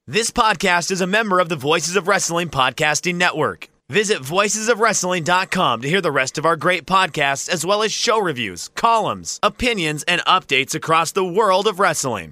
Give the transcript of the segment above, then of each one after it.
This podcast is a member of the Voices of Wrestling Podcasting Network. Visit voicesofwrestling.com to hear the rest of our great podcasts, as well as show reviews, columns, opinions, and updates across the world of wrestling.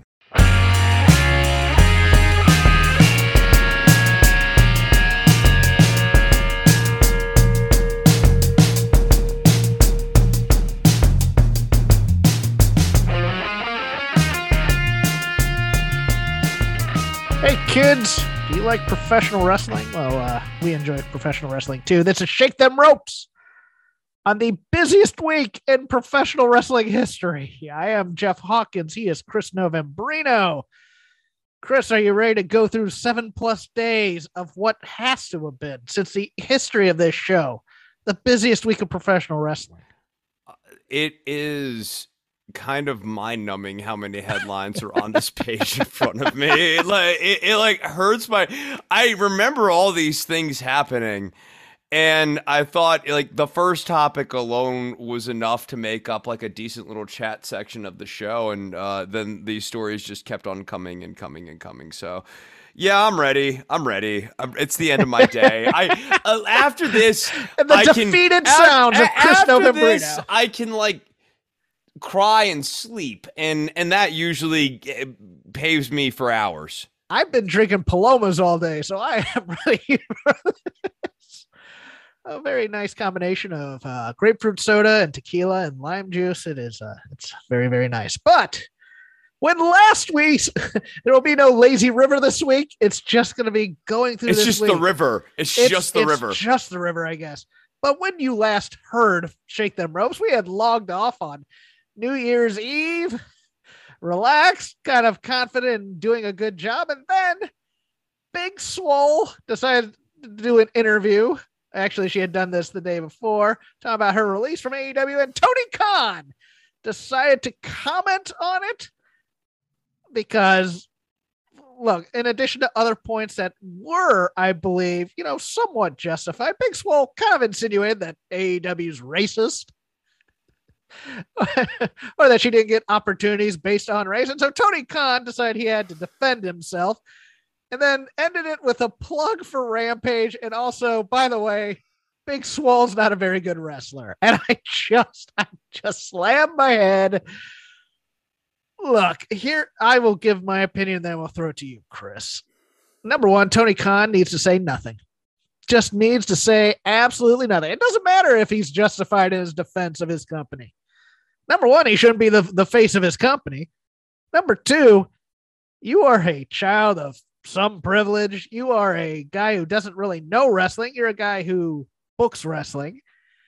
Hey kids, do you like professional wrestling? Well, we enjoy professional wrestling too. This is Shake Them Ropes on the busiest week in professional wrestling history. I am Jeff Hawkins. He is Chris Novembrino. Chris, are you ready to go through 7+ days of what has to have been, since the history of this show, the busiest week of professional wrestling? It is kind of mind-numbing how many headlines are on this page in front of me. It hurts I remember all these things happening, and I thought the first topic alone was enough to make up a decent little chat section of the show, and then these stories just kept on coming and coming and coming. So yeah, I'm ready. It's the end of my day. After this, and the defeated sounds of Chris Novembrino. I can cry and sleep, and that usually paves me for hours. I've been drinking Palomas all day, so I am ready for this. A very nice combination of grapefruit soda and tequila and lime juice. It's very, very nice. But when last week, there will be no lazy river this week. It's just going to be going through. It's this just week. the river. It's just the river. Just the river, I guess. But when you last heard Shake Them Ropes, we had logged off on New Year's Eve, relaxed, kind of confident in doing a good job. And then Big Swole decided to do an interview. Actually, she had done this the day before, talking about her release from AEW, and Tony Khan decided to comment on it because, look, in addition to other points that were, I believe, somewhat justified, Big Swole kind of insinuated that AEW's racist. Or that she didn't get opportunities based on race. And so Tony Khan decided he had to defend himself, and then ended it with a plug for Rampage. And also, by the way, Big Swole's not a very good wrestler. And I just slammed my head. Look, here, I will give my opinion, then we'll throw it to you, Chris. Number one, Tony Khan needs to say nothing. Just needs to say absolutely nothing. It doesn't matter if he's justified in his defense of his company. Number one, he shouldn't be the face of his company. Number two, you are a child of some privilege. You are a guy who doesn't really know wrestling. You're a guy who books wrestling.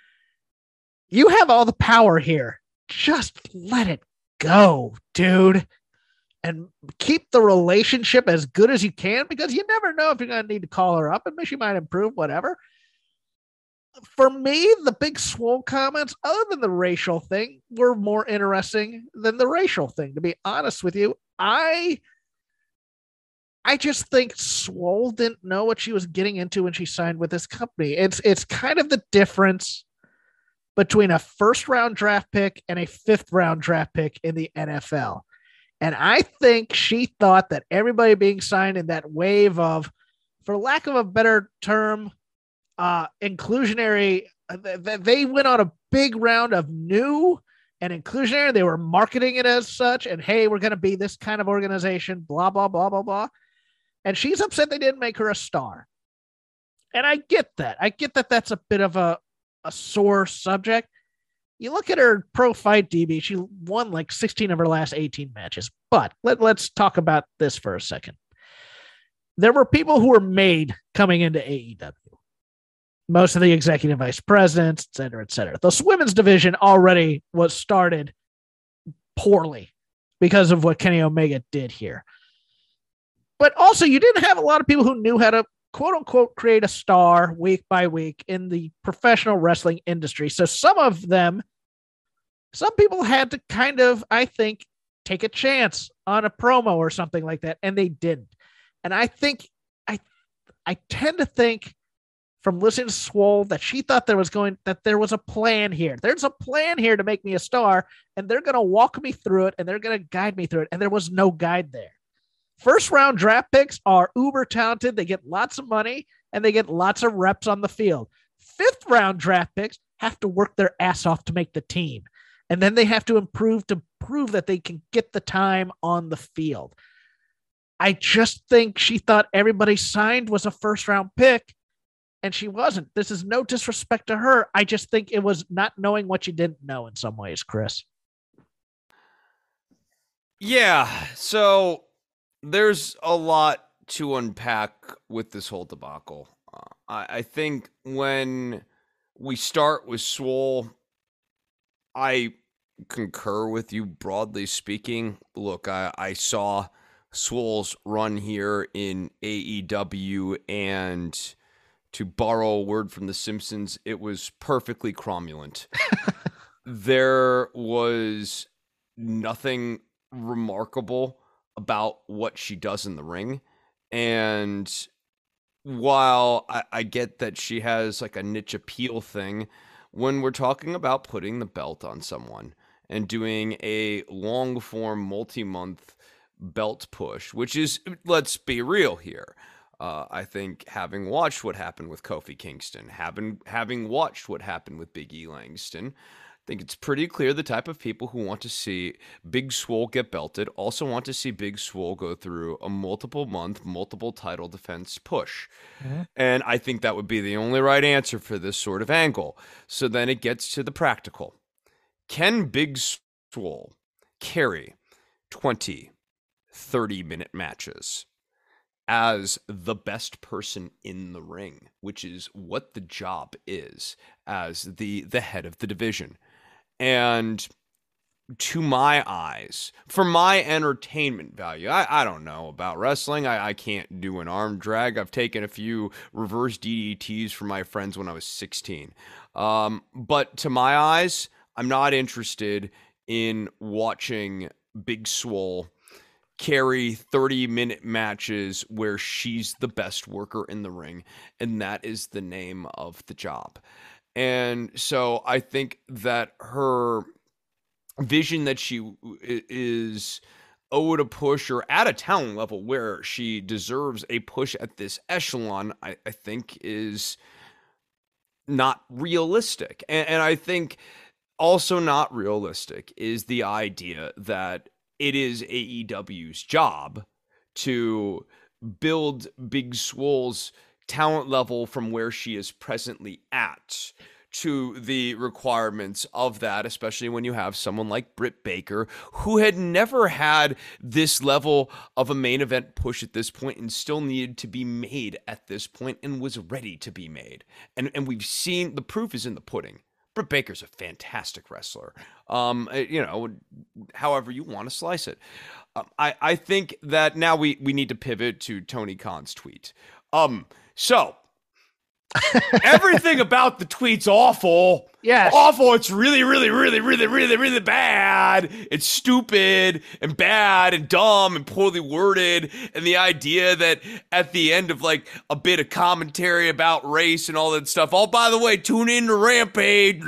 You have all the power here. Just let it go, dude. And keep the relationship as good as you can, because you never know if you're going to need to call her up and she might improve, whatever. For me, the Big Swole comments, other than the racial thing, were more interesting than the racial thing. To be honest with you, I just think Swole didn't know what she was getting into when she signed with this company. It's kind of the difference between a first-round draft pick and a fifth-round draft pick in the NFL. And I think she thought that everybody being signed in that wave of, for lack of a better term, inclusionary, they went on a big round of new and inclusionary. They were marketing it as such. And hey, we're going to be this kind of organization, blah, blah, blah, blah, blah. And she's upset they didn't make her a star. And I get that. That's a bit of a sore subject. You look at her pro fight DB, she won 16 of her last 18 matches. But let's talk about this for a second. There were people who were made coming into AEW. Most of the executive vice presidents, et cetera, et cetera. The women's division already was started poorly because of what Kenny Omega did here. But also, you didn't have a lot of people who knew how to, quote unquote, create a star week by week in the professional wrestling industry. So some people had to kind of, I think, take a chance on a promo or something like that, and they didn't. And I think, I tend to think from listening to Swole that she thought there was a plan here. There's a plan here to make me a star, and they're going to walk me through it, and they're going to guide me through it. And there was no guide there. First round draft picks are uber talented. They get lots of money and they get lots of reps on the field. Fifth round draft picks have to work their ass off to make the team. And then they have to improve to prove that they can get the time on the field. I just think she thought everybody signed was a first round pick, and she wasn't. This is no disrespect to her. I just think it was not knowing what you didn't know in some ways, Chris. Yeah, so there's a lot to unpack with this whole debacle. I think when we start with Swole, I concur with you broadly speaking. Look, I saw Swole's run here in AEW, and to borrow a word from The Simpsons, it was perfectly cromulent. There was nothing remarkable about what she does in the ring. And while I get that she has like a niche appeal thing, when we're talking about putting the belt on someone and doing a long form multi-month belt push, which is, let's be real here. I think having watched what happened with Kofi Kingston, having watched what happened with Big E Langston, I think it's pretty clear the type of people who want to see Big Swole get belted also want to see Big Swole go through a multiple-month, multiple title defense push. Mm-hmm. And I think that would be the only right answer for this sort of angle. So then it gets to the practical. Can Big Swole carry 20 30-minute matches as the best person in the ring, which is what the job is as the head of the division? And to my eyes, for my entertainment value, I don't know about wrestling. I can't do an arm drag. I've taken a few reverse DDTs from my friends when I was 16. But to my eyes, I'm not interested in watching Big Swole carry 30-minute matches where she's the best worker in the ring, and that is the name of the job. And so I think that her vision that she is owed a push or at a talent level where she deserves a push at this echelon, I think is not realistic. And I think also not realistic is the idea that it is AEW's job to build Big Swole's talent level from where she is presently at to the requirements of that, especially when you have someone like Britt Baker, who had never had this level of a main event push at this point and still needed to be made at this point and was ready to be made. And we've seen the proof is in the pudding. Britt Baker's a fantastic wrestler. However you want to slice it. I think that now we need to pivot to Tony Khan's tweet. So everything about the tweet's awful. Yes. Awful. It's really, really, really, really, really, really bad. It's stupid and bad and dumb and poorly worded. And the idea that at the end of like a bit of commentary about race and all that stuff, oh, by the way, tune in to Rampage.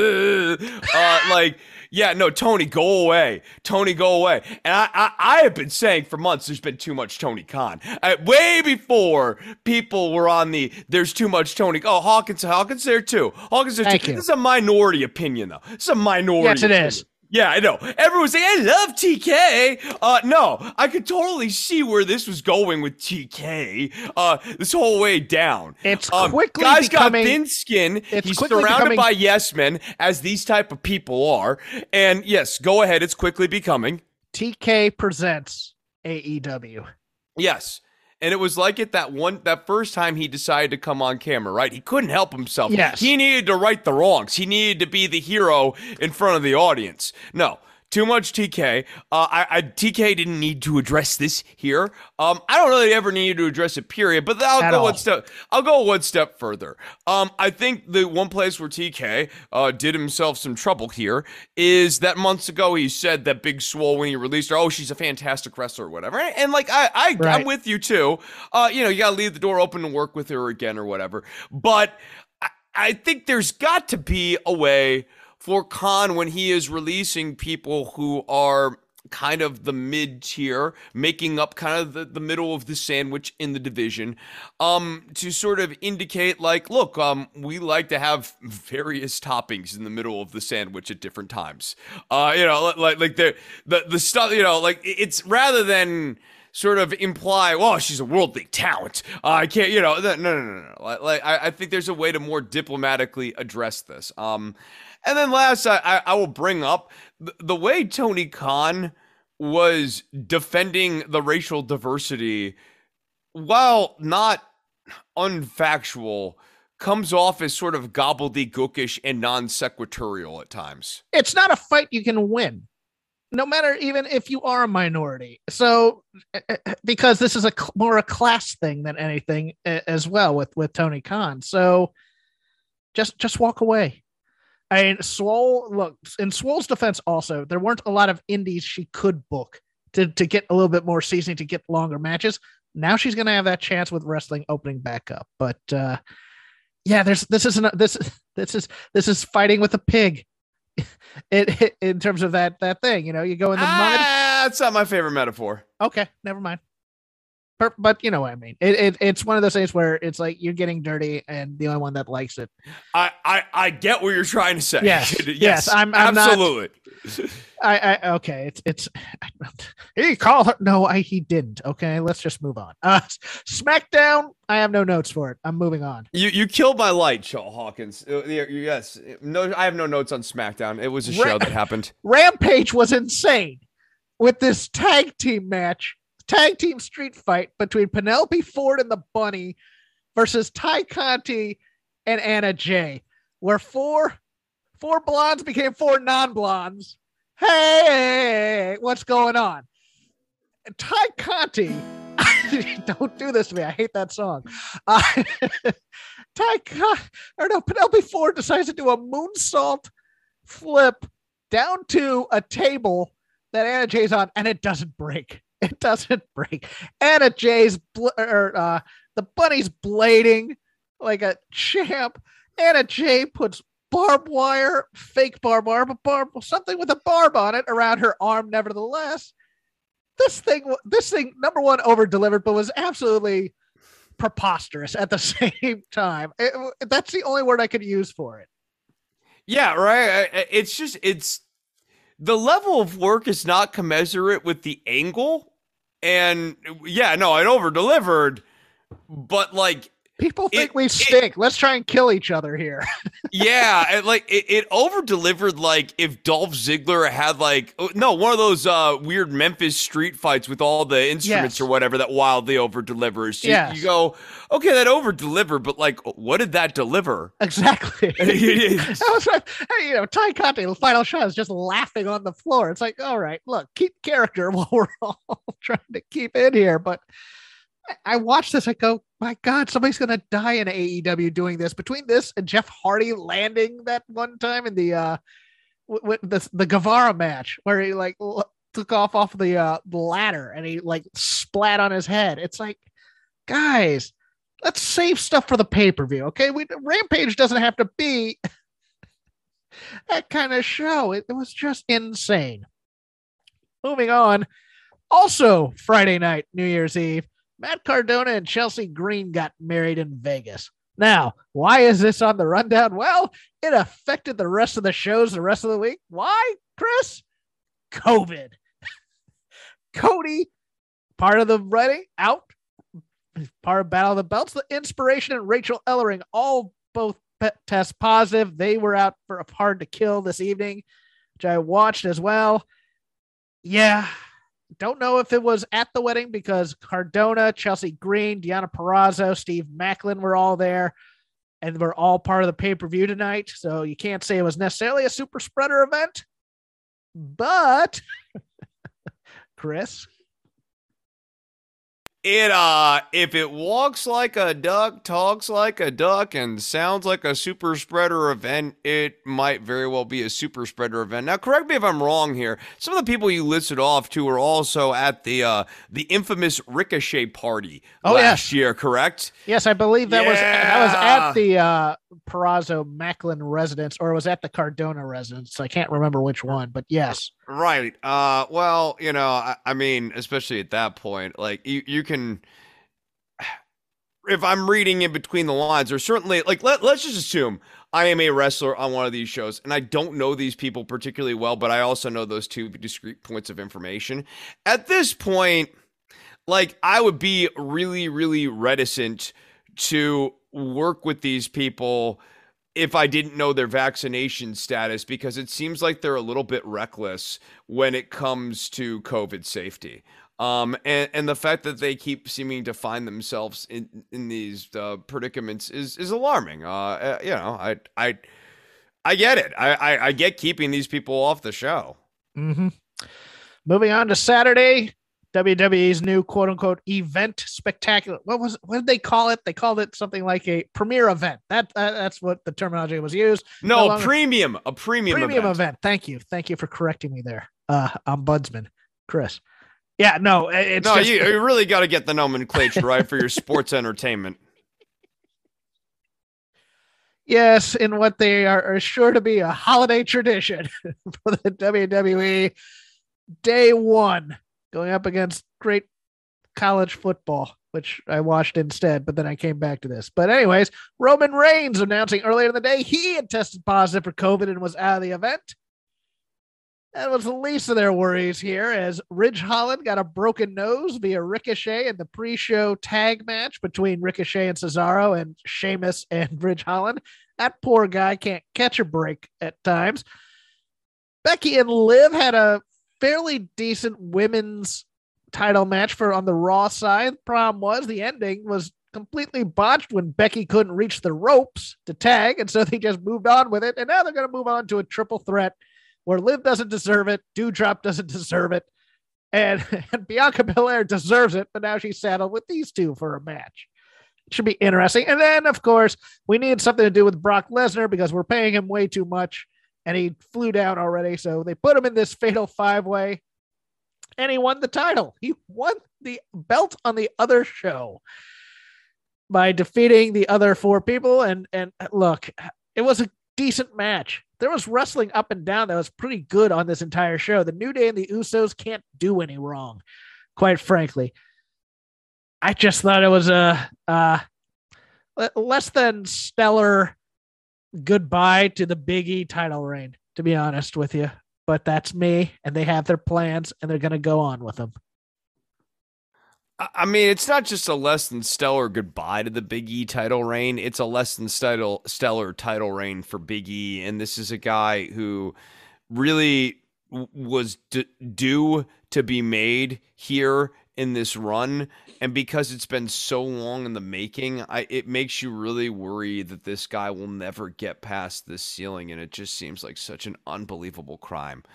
Yeah, no, Tony, go away. Tony, go away. And I have been saying for months there's been too much Tony Khan. Way before people were on there's too much Tony. Oh, Hawkins there too. Hawkins there too. This is a minority opinion, though. It's a minority Yes, it opinion. is. Yeah, I know. Everyone's saying, I love TK. No, I could totally see where this was going with TK this whole way down. It's quickly Guy's becoming... got thin skin. He's quickly surrounded becoming... by yes men, as these type of people are. And yes, go ahead. It's quickly becoming. TK presents AEW. Yes. And it was like it that first time he decided to come on camera, right? He couldn't help himself. Yes. He needed to right the wrongs. He needed to be the hero in front of the audience. No, too much TK. TK didn't need to address this here. I don't really ever need to address it, period. But I'll go one step further. I think the one place where TK did himself some trouble here is that months ago he said that Big Swole, when he released her, oh, she's a fantastic wrestler or whatever. And like I'm with you too. You gotta leave the door open to work with her again or whatever. But I think there's got to be a way for Khan, when he is releasing people who are kind of the mid-tier, making up kind of the middle of the sandwich in the division, to sort of indicate like, look, we like to have various toppings in the middle of the sandwich at different times. Like the stuff, like it's rather than sort of imply, well, she's a world league talent. I can't, no. Like, I think there's a way to more diplomatically address this. And then last, I will bring up the way Tony Khan was defending the racial diversity, while not unfactual, comes off as sort of gobbledygookish and non-sequitorial at times. It's not a fight you can win, no matter even if you are a minority. So, because this is more a class thing than anything as well with Tony Khan. So just walk away. I mean, Swole, look, in Swole's defense also, there weren't a lot of indies she could book to get a little bit more seasoning, to get longer matches. Now she's going to have that chance with wrestling opening back up. But this is fighting with a pig. In terms of that thing, you go in the mud. That's not my favorite metaphor. Okay, never mind. But you know what I mean. It's one of those things where it's like you're getting dirty, and the only one that likes it. I get what you're trying to say. Yes. I'm absolutely. Okay. It's he called her. No, he didn't. Okay, let's just move on. SmackDown. I have no notes for it. I'm moving on. You killed my light, Shaw Hawkins. Yes. No, I have no notes on SmackDown. It was a show that happened. Rampage was insane with this tag team street fight between Penelope Ford and the Bunny versus Ty Conti and Anna Jay, where four blondes became four non-blondes. Hey, what's going on? Ty Conti, don't do this to me. I hate that song. Penelope Ford decides to do a moonsault flip down to a table that Anna Jay's on, and it doesn't break. It doesn't break. Anna Jay's the Bunny's blading like a champ. Anna Jay puts fake barbed wire, but something with a barb on it around her arm. Nevertheless, this thing, number one, over delivered, but was absolutely preposterous at the same time. That's the only word I could use for it. Yeah, right. It's the level of work is not commensurate with the angle. And yeah, no, it over delivered, but like people think we stink. Let's try and kill each other here. Yeah, it over delivered. Like if Dolph Ziggler had one of those weird Memphis street fights with all the instruments or whatever that wildly over delivers. You go, okay, that over delivered, but like, what did that deliver? Exactly. That was right. Ty Conti, the final shot, is just laughing on the floor. It's like, all right, look, keep character while we're all trying to keep in here. But I watched this. I go, my God, somebody's going to die in AEW doing this. Between this and Jeff Hardy landing that one time in the Guevara match where he took off of the ladder and he splat on his head. It's like, guys, let's save stuff for the pay-per-view. Okay. Rampage doesn't have to be that kind of show. It was just insane. Moving on. Also Friday night, New Year's Eve, Matt Cardona and Chelsea Green got married in Vegas. Now, why is this on the rundown? Well, it affected the rest of the shows the rest of the week. Why, Chris? COVID. Cody, part of the wedding, out. Part of Battle of the Belts. The Inspiration and Rachel Ellering both test positive. They were out for a Hard to Kill this evening, which I watched as well. Yeah. Don't know if it was at the wedding because Cardona, Chelsea Green, Deonna Purrazzo, Steve Macklin were all there, and we're all part of the pay-per-view tonight. So you can't say it was necessarily a super spreader event, but Chris, if it walks like a duck, talks like a duck, and sounds like a super spreader event, it might very well be a super spreader event. Now, correct me if I'm wrong here. Some of the people you listed off to were also at the infamous Ricochet party last year, correct? Yes, I believe that was at Peraza Macklin residence, or it was at the Cardona residence. I can't remember which one, but yes. Right. Well, I mean, especially at that point, like you can, if I'm reading in between the lines, or certainly like let's just assume I am a wrestler on one of these shows and I don't know these people particularly well, but I also know those two discrete points of information. At this point, like I would be really, really reticent to work with these people if I didn't know their vaccination status, because it seems like they're a little bit reckless when it comes to COVID safety. And the fact that they keep seeming to find themselves in these predicaments is alarming. I get it. I get keeping these people off the show. Mm-hmm. Moving on to Saturday, WWE's new quote unquote event spectacular. What did they call it? They called it something like a premiere event. That's what the terminology was used. No, a premium event. Thank you for correcting me there, Ombudsman Chris. Yeah, no, it's no. You really got to get the nomenclature right for your sports entertainment. Yes, in what they are sure to be a holiday tradition for the WWE. Day one, going up against great college football, which I watched instead, but then I came back to this. But anyways, Roman Reigns announcing earlier in the day he had tested positive for COVID and was out of the event. That was the least of their worries here, as Ridge Holland got a broken nose via Ricochet in the pre-show tag match between Ricochet and Cesaro and Sheamus and Ridge Holland. That poor guy can't catch a break at times. Becky and Liv had a fairly decent women's title match on the Raw side. The problem was the ending was completely botched when Becky couldn't reach the ropes to tag, and so they just moved on with it, and now they're going to move on to a triple threat where Liv doesn't deserve it, Doudrop doesn't deserve it, and Bianca Belair deserves it, but now she's saddled with these two for a match. It should be interesting. And then, of course, we need something to do with Brock Lesnar because we're paying him way too much, and he flew down already, so they put him in this fatal five-way, and he won the title. He won the belt on the other show by defeating the other four people, and look, it was a decent match. There was wrestling up and down that was pretty good on this entire show. The New Day and the Usos can't do any wrong, quite frankly. I just thought it was a less than stellar goodbye to the Big E title reign, to be honest with you. But that's me, and they have their plans, and they're going to go on with them. I mean, it's not just a less than stellar goodbye to the Big E title reign. It's a less than stellar title reign for Big E. And this is a guy who really was due to be made here in this run. And because it's been so long in the making, it makes you really worry that this guy will never get past this ceiling. And it just seems like such an unbelievable crime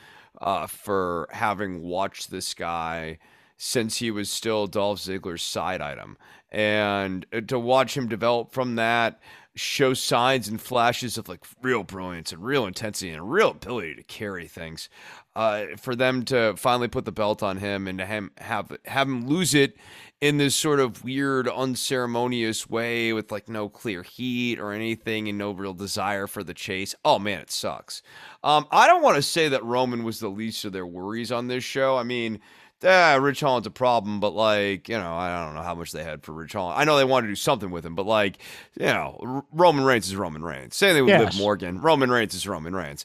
for having watched this guy since he was still Dolph Ziggler's side item. And to watch him develop from that, show signs and flashes of like real brilliance and real intensity and a real ability to carry things, for them to finally put the belt on him and to have him lose it in this sort of weird, unceremonious way with like no clear heat or anything and no real desire for the chase. Oh man, it sucks. I don't want to say that Roman was the least of their worries on this show. I mean, Ridge Holland's a problem, but like, I don't know how much they had for Ridge Holland. I know they wanted to do something with him, but like, Roman Reigns is Roman Reigns. Same thing with Liv Morgan. Roman Reigns is Roman Reigns.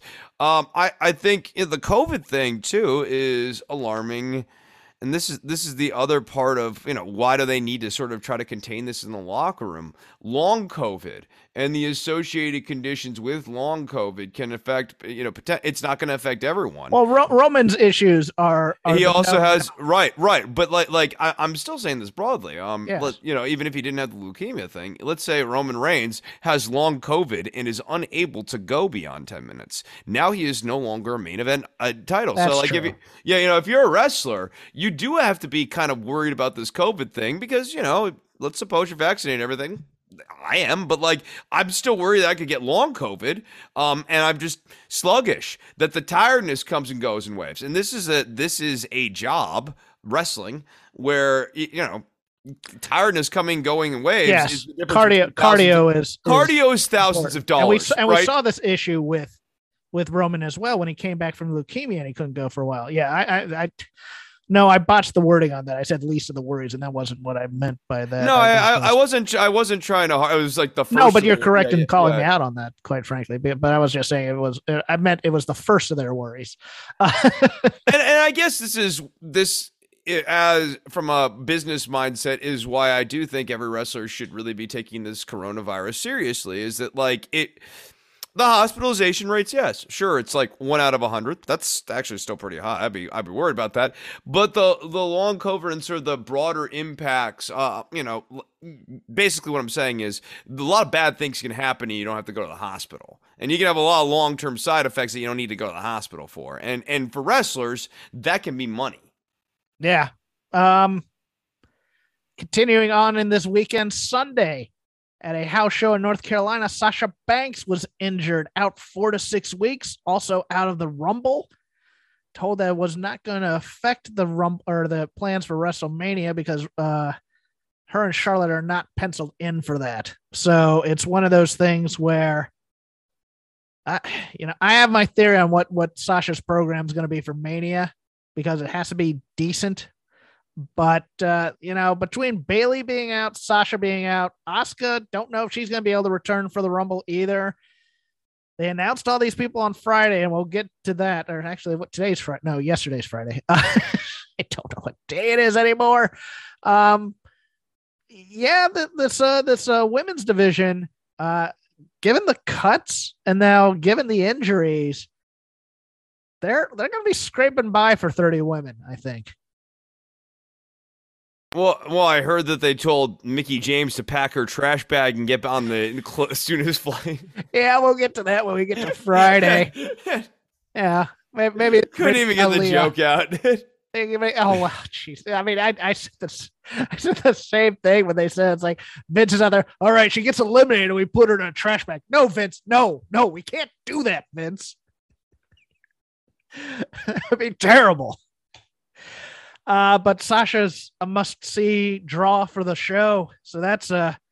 I think the COVID thing too is alarming. And this is the other part of, why do they need to sort of try to contain this in the locker room? Long COVID and the associated conditions with long COVID can affect, it's not going to affect everyone. Well, Roman's issues are he also has, right. But like I'm still saying this broadly. Yes. Even if he didn't have the leukemia thing, let's say Roman Reigns has long COVID and is unable to go beyond 10 minutes. Now he is no longer a main event title. That's so like, true. if you're a wrestler, you do have to be kind of worried about this COVID thing because, let's suppose you're vaccinated and everything. I am, but like, I'm still worried that I could get long COVID. And I'm just sluggish that the tiredness comes and goes in waves. And this is a job, wrestling, where, tiredness coming, going in waves. Yes, Is the difference cardio is thousands of dollars. And we saw this issue with Roman as well when he came back from leukemia and he couldn't go for a while. Yeah, I botched the wording on that. I said least of the worries, and that wasn't what I meant by that. No, I wasn't trying to. It was like the first. No, but you're correct in calling me out on that, quite frankly. But I was just saying I meant it was the first of their worries. and I guess this as from a business mindset is why I do think every wrestler should really be taking this coronavirus seriously. Is that like it? The hospitalization rates, yes, sure, it's like 1 out of 100. That's actually still pretty high. I'd be worried about that. But the long COVID and sort of the broader impacts, basically what I'm saying is a lot of bad things can happen and you don't have to go to the hospital. And you can have a lot of long-term side effects that you don't need to go to the hospital for. And for wrestlers, that can be money. Yeah. Continuing on in this weekend, Sunday, at a house show in North Carolina, Sasha Banks was injured, out 4 to 6 weeks, also out of the Rumble. Told that it was not going to affect the Rumble or the plans for WrestleMania because her and Charlotte are not penciled in for that. So it's one of those things where, I have my theory on what Sasha's program is going to be for Mania because it has to be decent. But, between Bayley being out, Sasha being out, Asuka, don't know if she's going to be able to return for the Rumble either. They announced all these people on Friday, and we'll get to that. Or actually, today's Friday? No, yesterday's Friday. I don't know what day it is anymore. This women's division, given the cuts and now given the injuries, they're going to be scraping by for 30 women, I think. Well, I heard that they told Mickie James to pack her trash bag and get on the soonest flight. Yeah, we'll get to that when we get to Friday. Yeah, maybe couldn't even get the joke out. Oh wow, jeez. I mean, I said this. I said the same thing when they said it's like Vince is out there. All right, she gets eliminated. And we put her in a trash bag. No, Vince. No, we can't do that, Vince. It'd be terrible. But Sasha's a must-see draw for the show. So that's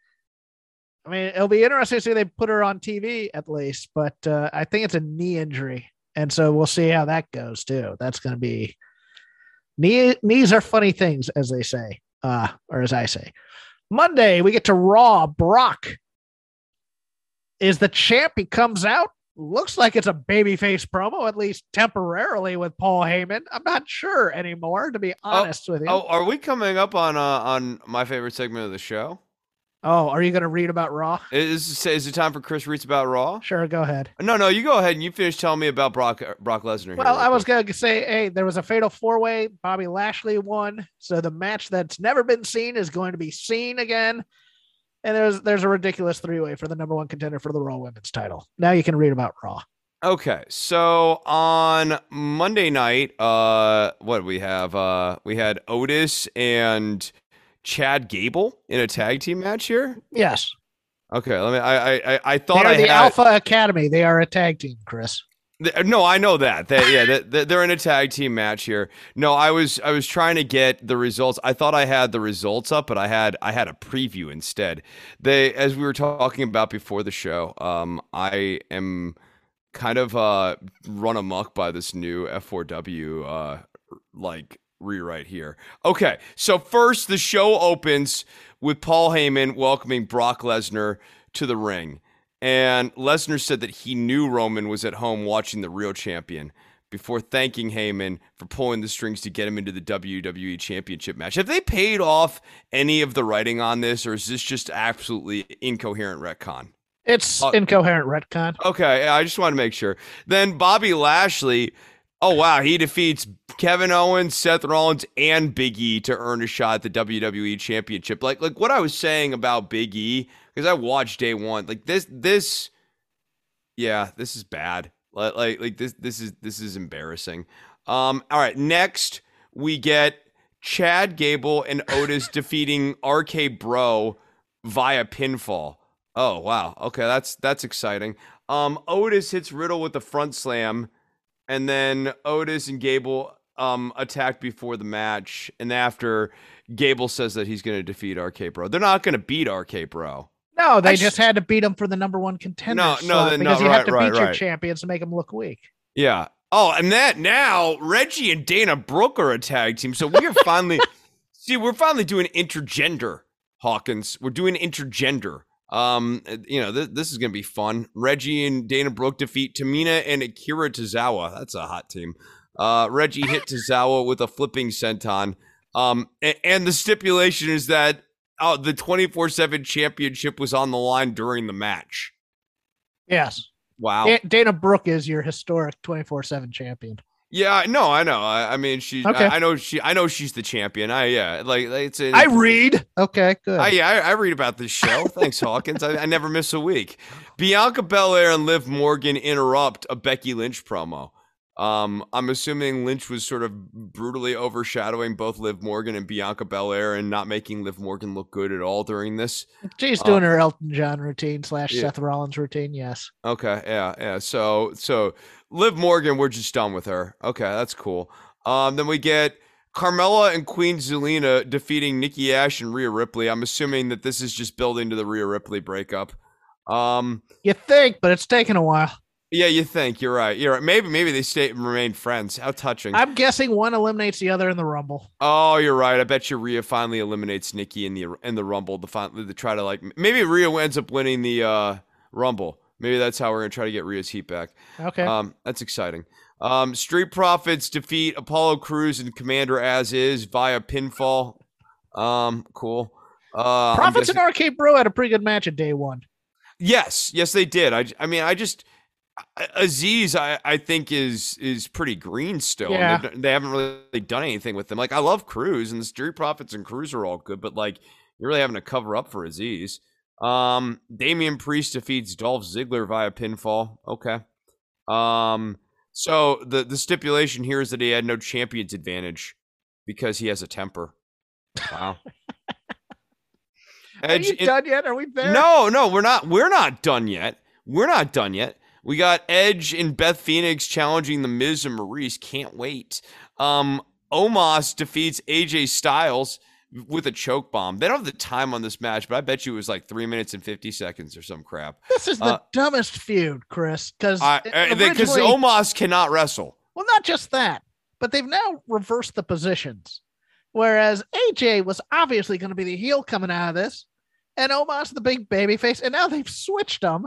it'll be interesting to see if they put her on TV at least, but I think it's a knee injury. And so we'll see how that goes too. That's going to be knees are funny things, as they say, or as I say. Monday, we get to Raw. Brock is the champ. He comes out. Looks like it's a babyface promo, at least temporarily, with Paul Heyman. I'm not sure anymore, to be honest with you. Oh, are we coming up on my favorite segment of the show? Oh, are you going to read about Raw? Is it time for Chris reads about Raw? Sure, go ahead. No, you go ahead and you finish telling me about Brock Lesnar. Well, I was going to say, hey, there was a fatal 4-way. Bobby Lashley won. So the match that's never been seen is going to be seen again. And there's a ridiculous 3-way for the number 1 contender for the Raw Women's title. Now you can read about Raw. Okay, so on Monday night, what did we have? We had Otis and Chad Gable in a tag team match here. Yes. Okay, I thought they're the Alpha Academy. They are a tag team, Chris. No, I know that. They're in a tag team match here. No, I was trying to get the results. I thought I had the results up, but I had a preview instead. As we were talking about before the show, I am kind of run amok by this new F4W rewrite here. Okay, so first the show opens with Paul Heyman welcoming Brock Lesnar to the ring. And Lesnar said that he knew Roman was at home watching the real champion before thanking Heyman for pulling the strings to get him into the WWE Championship match. Have they paid off any of the writing on this, or is this just absolutely incoherent retcon? It's incoherent retcon. Okay, I just want to make sure. Then Bobby Lashley, oh wow, he defeats Kevin Owens, Seth Rollins, and Big E to earn a shot at the WWE Championship. Like what I was saying about Big E, because I watched day one. Like this is bad. This is embarrassing. All right, next we get Chad Gable and Otis defeating RK Bro via pinfall. Oh wow, okay, that's exciting. Otis hits Riddle with the front slam, and then Otis and Gable attacked before the match, and after Gable says that he's going to defeat RK Bro. They're not going to beat RK Bro. No, they just had to beat him for the number one contender slot because you have to beat your champions to make them look weak. Yeah. Oh, and that now Reggie and Dana Brooke are a tag team, so we are finally we're finally doing intergender, Hawkins. We're doing intergender. This is gonna be fun. Reggie and Dana Brooke defeat Tamina and Akira Tozawa. That's a hot team. Reggie hit Tozawa with a flipping senton. And the stipulation is that the 24/7 championship was on the line during the match. Yes. Wow. Dana Brooke is your historic 24/7 champion. Yeah, no, I know. I mean, she's. Okay. I know she's the champion. I read. Okay, good. I read about this show. Thanks, Hawkins. I never miss a week. Bianca Belair and Liv Morgan interrupt a Becky Lynch promo. I'm assuming Lynch was sort of brutally overshadowing both Liv Morgan and Bianca Belair and not making Liv Morgan look good at all during this. She's doing her Elton John routine / Seth Rollins routine. Yes. Okay. Yeah. So Liv Morgan, we're just done with her. Okay. That's cool. Then we get Carmella and Queen Zelina defeating Nikki Ash and Rhea Ripley. I'm assuming that this is just building to the Rhea Ripley breakup. You think, but it's taken a while. Yeah, you think. You're right. Maybe they remain friends. How touching. I'm guessing one eliminates the other in the Rumble. Oh, you're right. I bet you Rhea finally eliminates Nikki in the Rumble to try to maybe Rhea ends up winning the Rumble. Maybe that's how we're gonna try to get Rhea's heat back. Okay. That's exciting. Street Profits defeat Apollo Crews and Commander As Is via pinfall. Cool. Profits and RK Bro had a pretty good match at day one. Yes, they did. Aziz, I think is pretty green still. Yeah. They haven't really done anything with them. I love Cruz, and the Street Profits and Cruz are all good, but you're really having to cover up for Aziz. Damian Priest defeats Dolph Ziggler via pinfall. Okay. So the stipulation here is that he had no champion's advantage because he has a temper. Wow. Are you done yet? Are we there? No, we're not. We're not done yet. We got Edge and Beth Phoenix challenging The Miz and Maurice. Can't wait. Omos defeats AJ Styles with a choke bomb. They don't have the time on this match, but I bet you it was 3 minutes and 50 seconds or some crap. This is the dumbest feud, Chris, because Omos cannot wrestle. Well, not just that, but they've now reversed the positions. Whereas AJ was obviously going to be the heel coming out of this, and Omos the big baby face, and now they've switched them.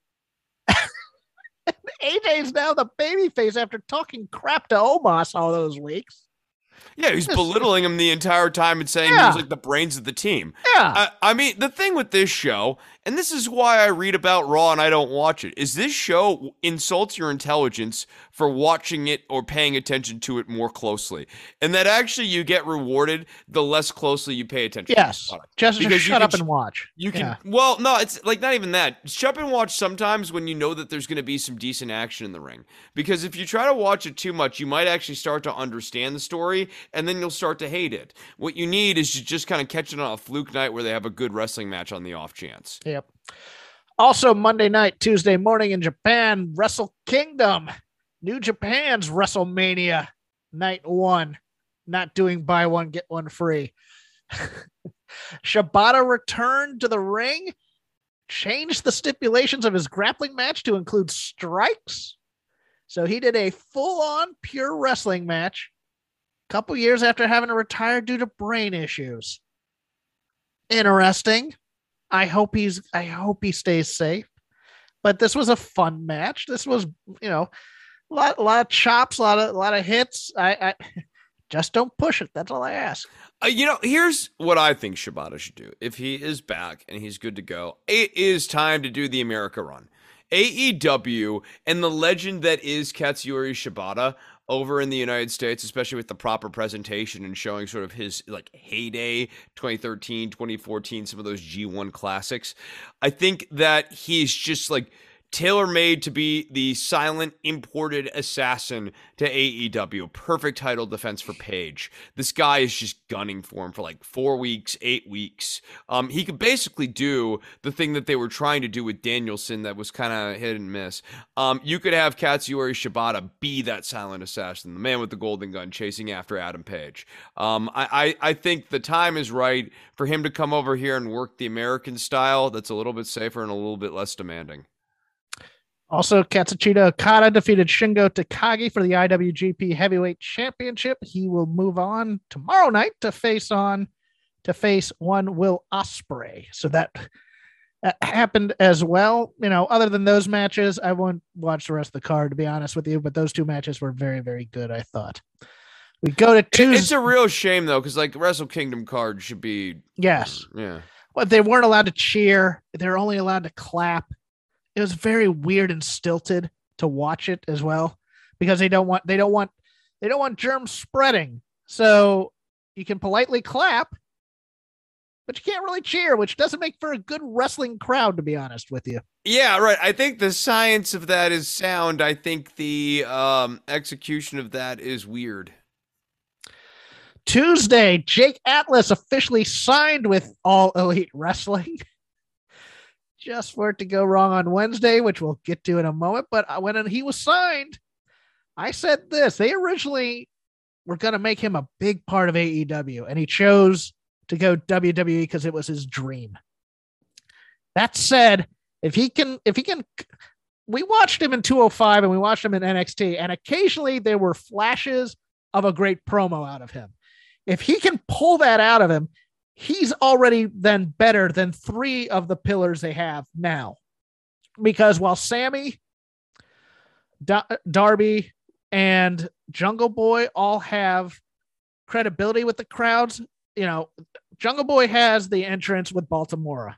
AJ's now the babyface after talking crap to Omos all those weeks. Yeah, he's belittling him the entire time and saying he was the brains of the team. Yeah. I mean, the thing with this show, and this is why I read about Raw and I don't watch it, is this show insults your intelligence for watching it or paying attention to it more closely. And that actually you get rewarded the less closely you pay attention to the product. Just shut up and watch. You can, well, no, it's not even that. Shut up and watch sometimes when you know that there's going to be some decent action in the ring. Because if you try to watch it too much, you might actually start to understand the story and then you'll start to hate it. What you need is to just kind of catch it on a fluke night where they have a good wrestling match on the off chance. Yep. Also, Monday night, Tuesday morning in Japan, Wrestle Kingdom. New Japan's WrestleMania night 1. Not doing buy one, get one free. Shibata returned to the ring, changed the stipulations of his grappling match to include strikes. So he did a full-on pure wrestling match a couple years after having to retire due to brain issues. Interesting. I hope he stays safe. But this was a fun match. This was, a lot of chops, a lot of hits. I just don't push it. That's all I ask. Here's what I think Shibata should do. If he is back and he's good to go, it is time to do the America run. AEW and the legend that is Katsuyori Shibata over in the United States, especially with the proper presentation and showing sort of his heyday, 2013, 2014, some of those G1 classics. I think that he's just tailor-made to be the silent imported assassin to AEW. Perfect title defense for Page. This guy is just gunning for him for like 4 weeks, 8 weeks. He could basically do the thing that they were trying to do with Danielson that was kind of hit and miss. You could have Katsuyori Shibata be that silent assassin, the man with the golden gun chasing after Adam Page. I think the time is right for him to come over here and work the American style that's a little bit safer and a little bit less demanding. Also, Katsuchika Okada defeated Shingo Takagi for the IWGP Heavyweight Championship. He will move on tomorrow night to face one Will Ospreay. So that happened as well. You know, other than those matches, I won't watch the rest of the card, to be honest with you, but those two matches were very, very good, I thought. We go to Tuesday. It's a real shame, though, because like Wrestle Kingdom card should be... Yes. Yeah. Well, they weren't allowed to cheer. They're only allowed to clap. It was very weird and stilted to watch it as well, because they don't want germs spreading. So you can politely clap, but you can't really cheer, which doesn't make for a good wrestling crowd, to be honest with you. Yeah, right. I think the science of that is sound. I think the execution of that is weird. Tuesday, Jake Atlas officially signed with All Elite Wrestling. Just for it to go wrong on Wednesday, which we'll get to in a moment. But when he was signed, I said this. They originally were going to make him a big part of AEW, and he chose to go WWE because it was his dream. That said, if he can, we watched him in 205 and we watched him in NXT, and occasionally there were flashes of a great promo out of him. If he can pull that out of him, he's already then better than 3 of the pillars they have now. Because while Sammy, Darby, and Jungle Boy all have credibility with the crowds, you know, Jungle Boy has the entrance with Baltimora.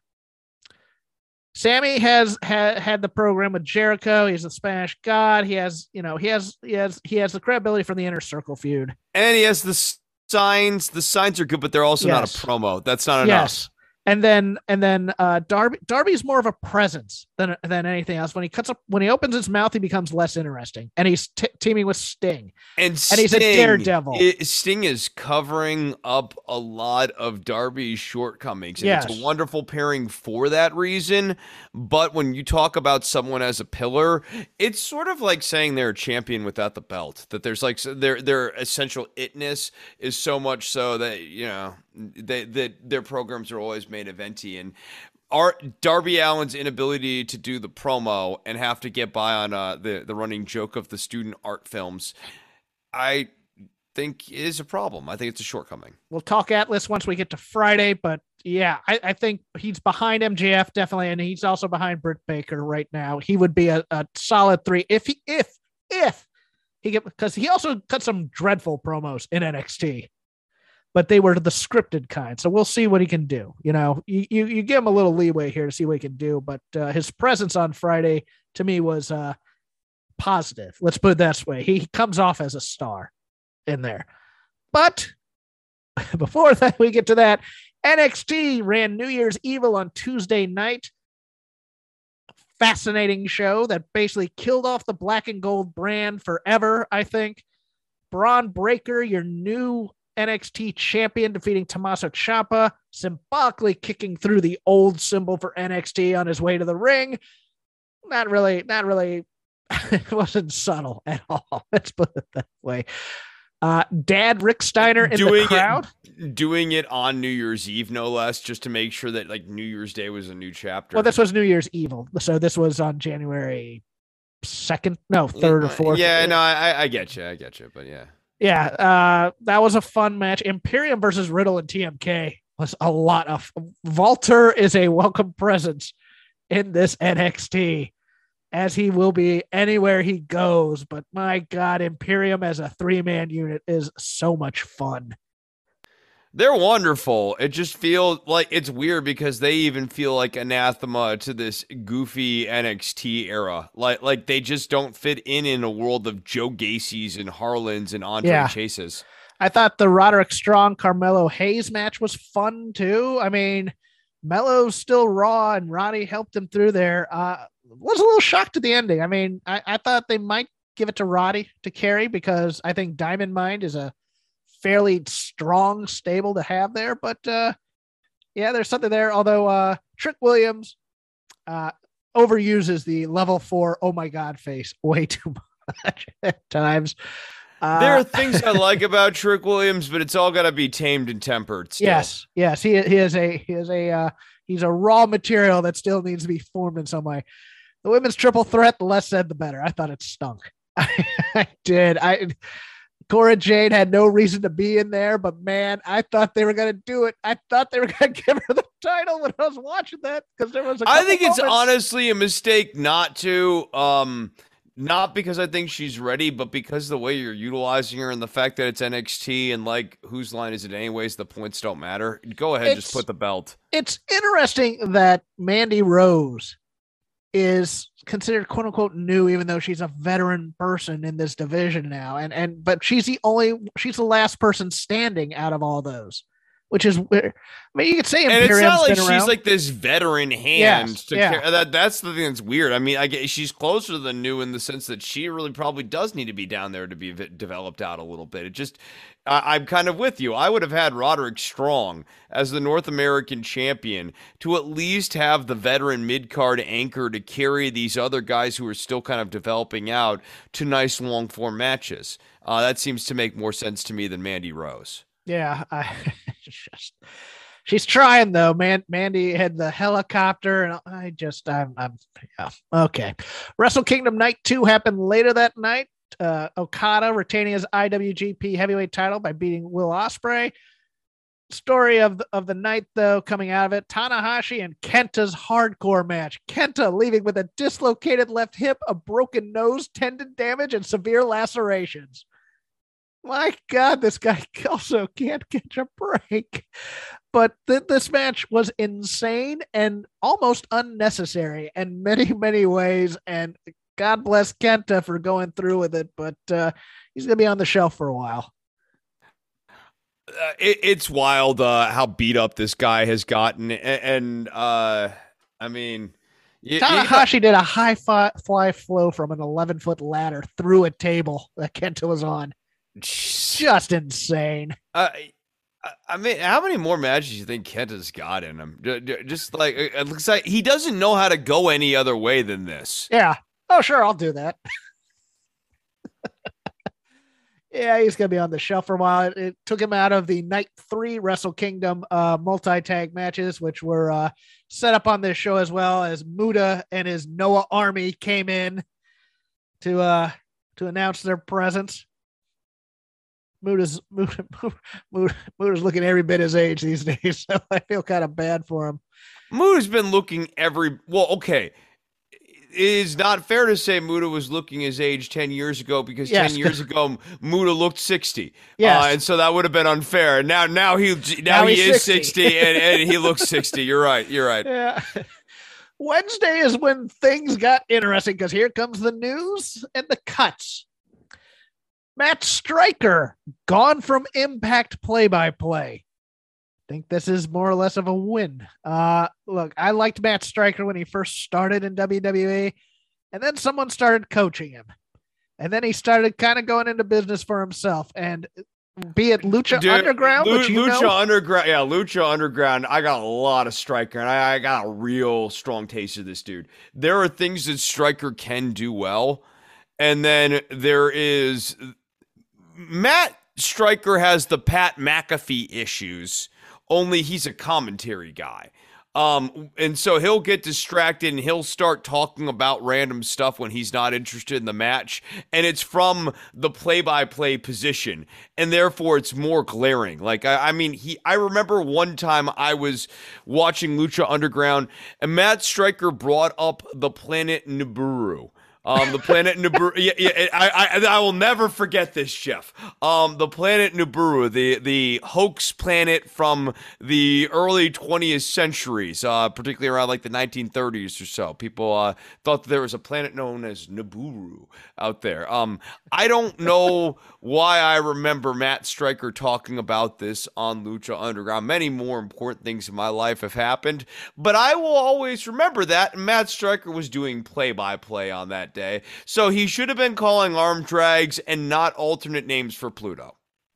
Sammy has had the program with Jericho. He's a Spanish God. He has the credibility from the Inner Circle feud. And he has the signs. The signs are good, but they're also not a promo. That's not enough. Yes. And then Darby's more of a presence than anything else. When he opens his mouth, he becomes less interesting. And he's teaming with Sting. And he's a daredevil. Sting is covering up a lot of Darby's shortcomings. And it's a wonderful pairing for that reason. But when you talk about someone as a pillar, it's sort of like saying they're a champion without the belt. That there's like their essential itness is so much so that, you know, their programs are always main eventy, and Darby Allin's inability to do the promo and have to get by on the running joke of the student art films, I think is a problem. I think it's a shortcoming. We'll talk Atlas once we get to Friday, but yeah, I think he's behind MJF definitely, and he's also behind Britt Baker right now. He would be a solid 3 if he get, because he also cut some dreadful promos in NXT. But they were the scripted kind. So we'll see what he can do. You know, you give him a little leeway here to see what he can do. But his presence on Friday to me was positive. Let's put it that way. He comes off as a star in there. But before that, we get to that, NXT ran New Year's Evil on Tuesday night. Fascinating show that basically killed off the black and gold brand forever, I think. Braun Breaker, your new NXT champion, defeating Tommaso Ciampa, symbolically kicking through the old symbol for NXT on his way to the ring. Not really. It wasn't subtle at all. Let's put it that way. Dad Rick Steiner in the crowd. Doing it on New Year's Eve, no less, just to make sure that like New Year's Day was a new chapter. Well, this was New Year's Evil. So this was on January 2nd. No, 3rd or 4th. Yeah, no, I get you, but yeah. Yeah, that was a fun match. Imperium versus Riddle and TMK was a lot of. Walter is a welcome presence in this NXT, as he will be anywhere he goes. But my God, Imperium as a 3-man unit is so much fun. They're wonderful. It just feels like it's weird because they even feel like anathema to this goofy NXT era. Like they just don't fit in a world of Joe Gacy's and Harlan's and Andre Chases. I thought the Roderick Strong Carmelo Hayes match was fun too. I mean, Melo's still raw and Roddy helped him through there. was a little shocked at the ending. I mean, I thought they might give it to Roddy to carry because I think Diamond Mine is a fairly strong stable to have there. But yeah, there's something there. Although Trick Williams overuses the level 4 oh my god face way too much at times. There are things I like about Trick Williams, but it's all got to be tamed and tempered. Still. Yes, he's a raw material that still needs to be formed in some way. The women's triple threat, the less said, the better. I thought it stunk. I did. Cora Jade had no reason to be in there, but man, I thought they were going to do it. I thought they were going to give her the title when I was watching that because there was. I think it's honestly a mistake not to. Not because I think she's ready, but because the way you're utilizing her and the fact that it's NXT and like whose line is it anyways, the points don't matter. Go ahead, just put the belt. It's interesting that Mandy Rose is considered quote unquote new, even though she's a veteran person in this division now. But she's the last person standing out of all those. Which is, I mean, you could say Imperium's and it's not like been around. She's like this veteran hand to yeah. carry. That's the thing that's weird. I mean, I guess she's closer than new in the sense that she really probably does need to be down there to be developed out a little bit. It just, I'm kind of with you. I would have had Roderick Strong as the North American champion to at least have the veteran mid-card anchor to carry these other guys who are still kind of developing out to nice long-form matches. That seems to make more sense to me than Mandy Rose. Yeah, she's trying though. Mandy had the helicopter, and I'm yeah, okay. Wrestle Kingdom Night 2 happened later that night. Okada retaining his IWGP Heavyweight title by beating Will Ospreay. Story of the night though, coming out of it: Tanahashi and Kenta's hardcore match. Kenta leaving with a dislocated left hip, a broken nose, tendon damage, and severe lacerations. My God, this guy also can't catch a break. But this match was insane and almost unnecessary in many, many ways. And God bless Kenta for going through with it. But he's going to be on the shelf for a while. It's wild how beat up this guy has gotten. And I mean... Tanahashi did a high fly flow from an 11-foot ladder through a table that Kenta was on. Just insane. I mean, how many more matches do you think Kenta's got in him? Just like it looks like he doesn't know how to go any other way than this. Yeah. Oh, sure, I'll do that. Yeah, he's gonna be on the shelf for a while. It took him out of the Night 3 Wrestle Kingdom multi-tag matches, which were set up on this show as well, as Muta and his Noah Army came in to announce their presence. Muta's looking every bit his age these days, so I feel kind of bad for him. Muta's been looking okay. It is not fair to say Muta was looking his age 10 years ago because 10 years ago Muta looked 60. Yes. And so that would have been unfair. Now he is 60 and he looks 60. You're right. Yeah. Wednesday is when things got interesting because here comes the news and the cuts. Matt Striker gone from Impact play-by-play. Think this is more or less of a win. Look, I liked Matt Striker when he first started in WWE, and then someone started coaching him. And then he started kind of going into business for himself. And be it Lucha Underground, Lucha Underground. I got a lot of Striker, and I got a real strong taste of this dude. There are things that Striker can do well, and then there is Matt Striker has the Pat McAfee issues. Only he's a commentary guy. And so he'll get distracted and he'll start talking about random stuff when he's not interested in the match. And it's from the play-by-play position. And therefore it's more glaring. Like, I remember one time I was watching Lucha Underground and Matt Striker brought up the planet Nibiru. The planet Nibiru. Yeah, I will never forget this, Jeff. The planet Nibiru, the hoax planet from the early 20th centuries, particularly around like the 1930s or so. People thought that there was a planet known as Nibiru out there. I don't know why I remember Matt Stryker talking about this on Lucha Underground. Many more important things in my life have happened, but I will always remember that. And Matt Stryker was doing play-by-play on that day, so he should have been calling arm drags and not alternate names for Pluto.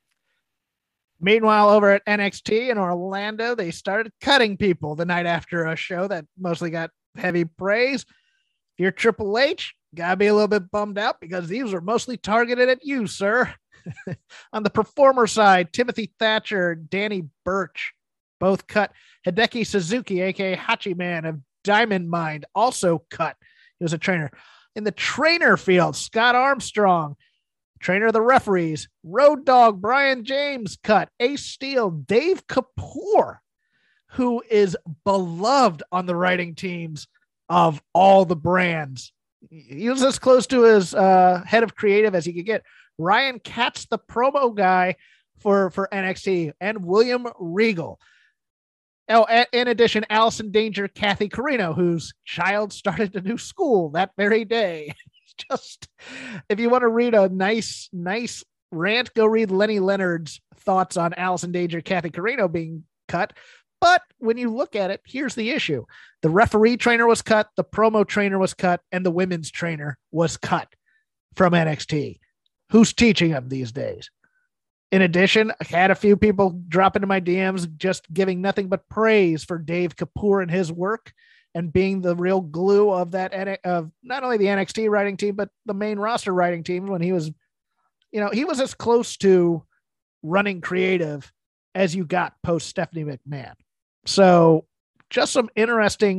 Meanwhile, over at NXT in Orlando, they started cutting people the night after a show that mostly got heavy praise. If you're Triple H, gotta be a little bit bummed out because these were mostly targeted at you, sir. On the performer side, Timothy Thatcher, Danny Burch, both cut. Hideki Suzuki, aka Hachi Man of Diamond Mind, also cut. He was a trainer. In the trainer field, Scott Armstrong, trainer of the referees, Road Dogg Brian James cut. Ace Steel, Dave Kapoor, who is beloved on the writing teams of all the brands. He was as close to his head of creative as he could get. Ryan Katz, the promo guy for NXT, and William Regal. Oh, in addition, Allison Danger, Kathy Carino, whose child started a new school that very day. Just, if you want to read a nice rant, go read Lenny Leonard's thoughts on Allison Danger, Kathy Carino being cut. But when you look at it, here's the issue. The referee trainer was cut, the promo trainer was cut, and the women's trainer was cut from NXT. Who's teaching them these days? In addition, I had a few people drop into my DMs just giving nothing but praise for Dave Kapoor and his work and being the real glue of that, of not only the NXT writing team, but the main roster writing team when he was, he was as close to running creative as you got post Stephanie McMahon. So just some interesting,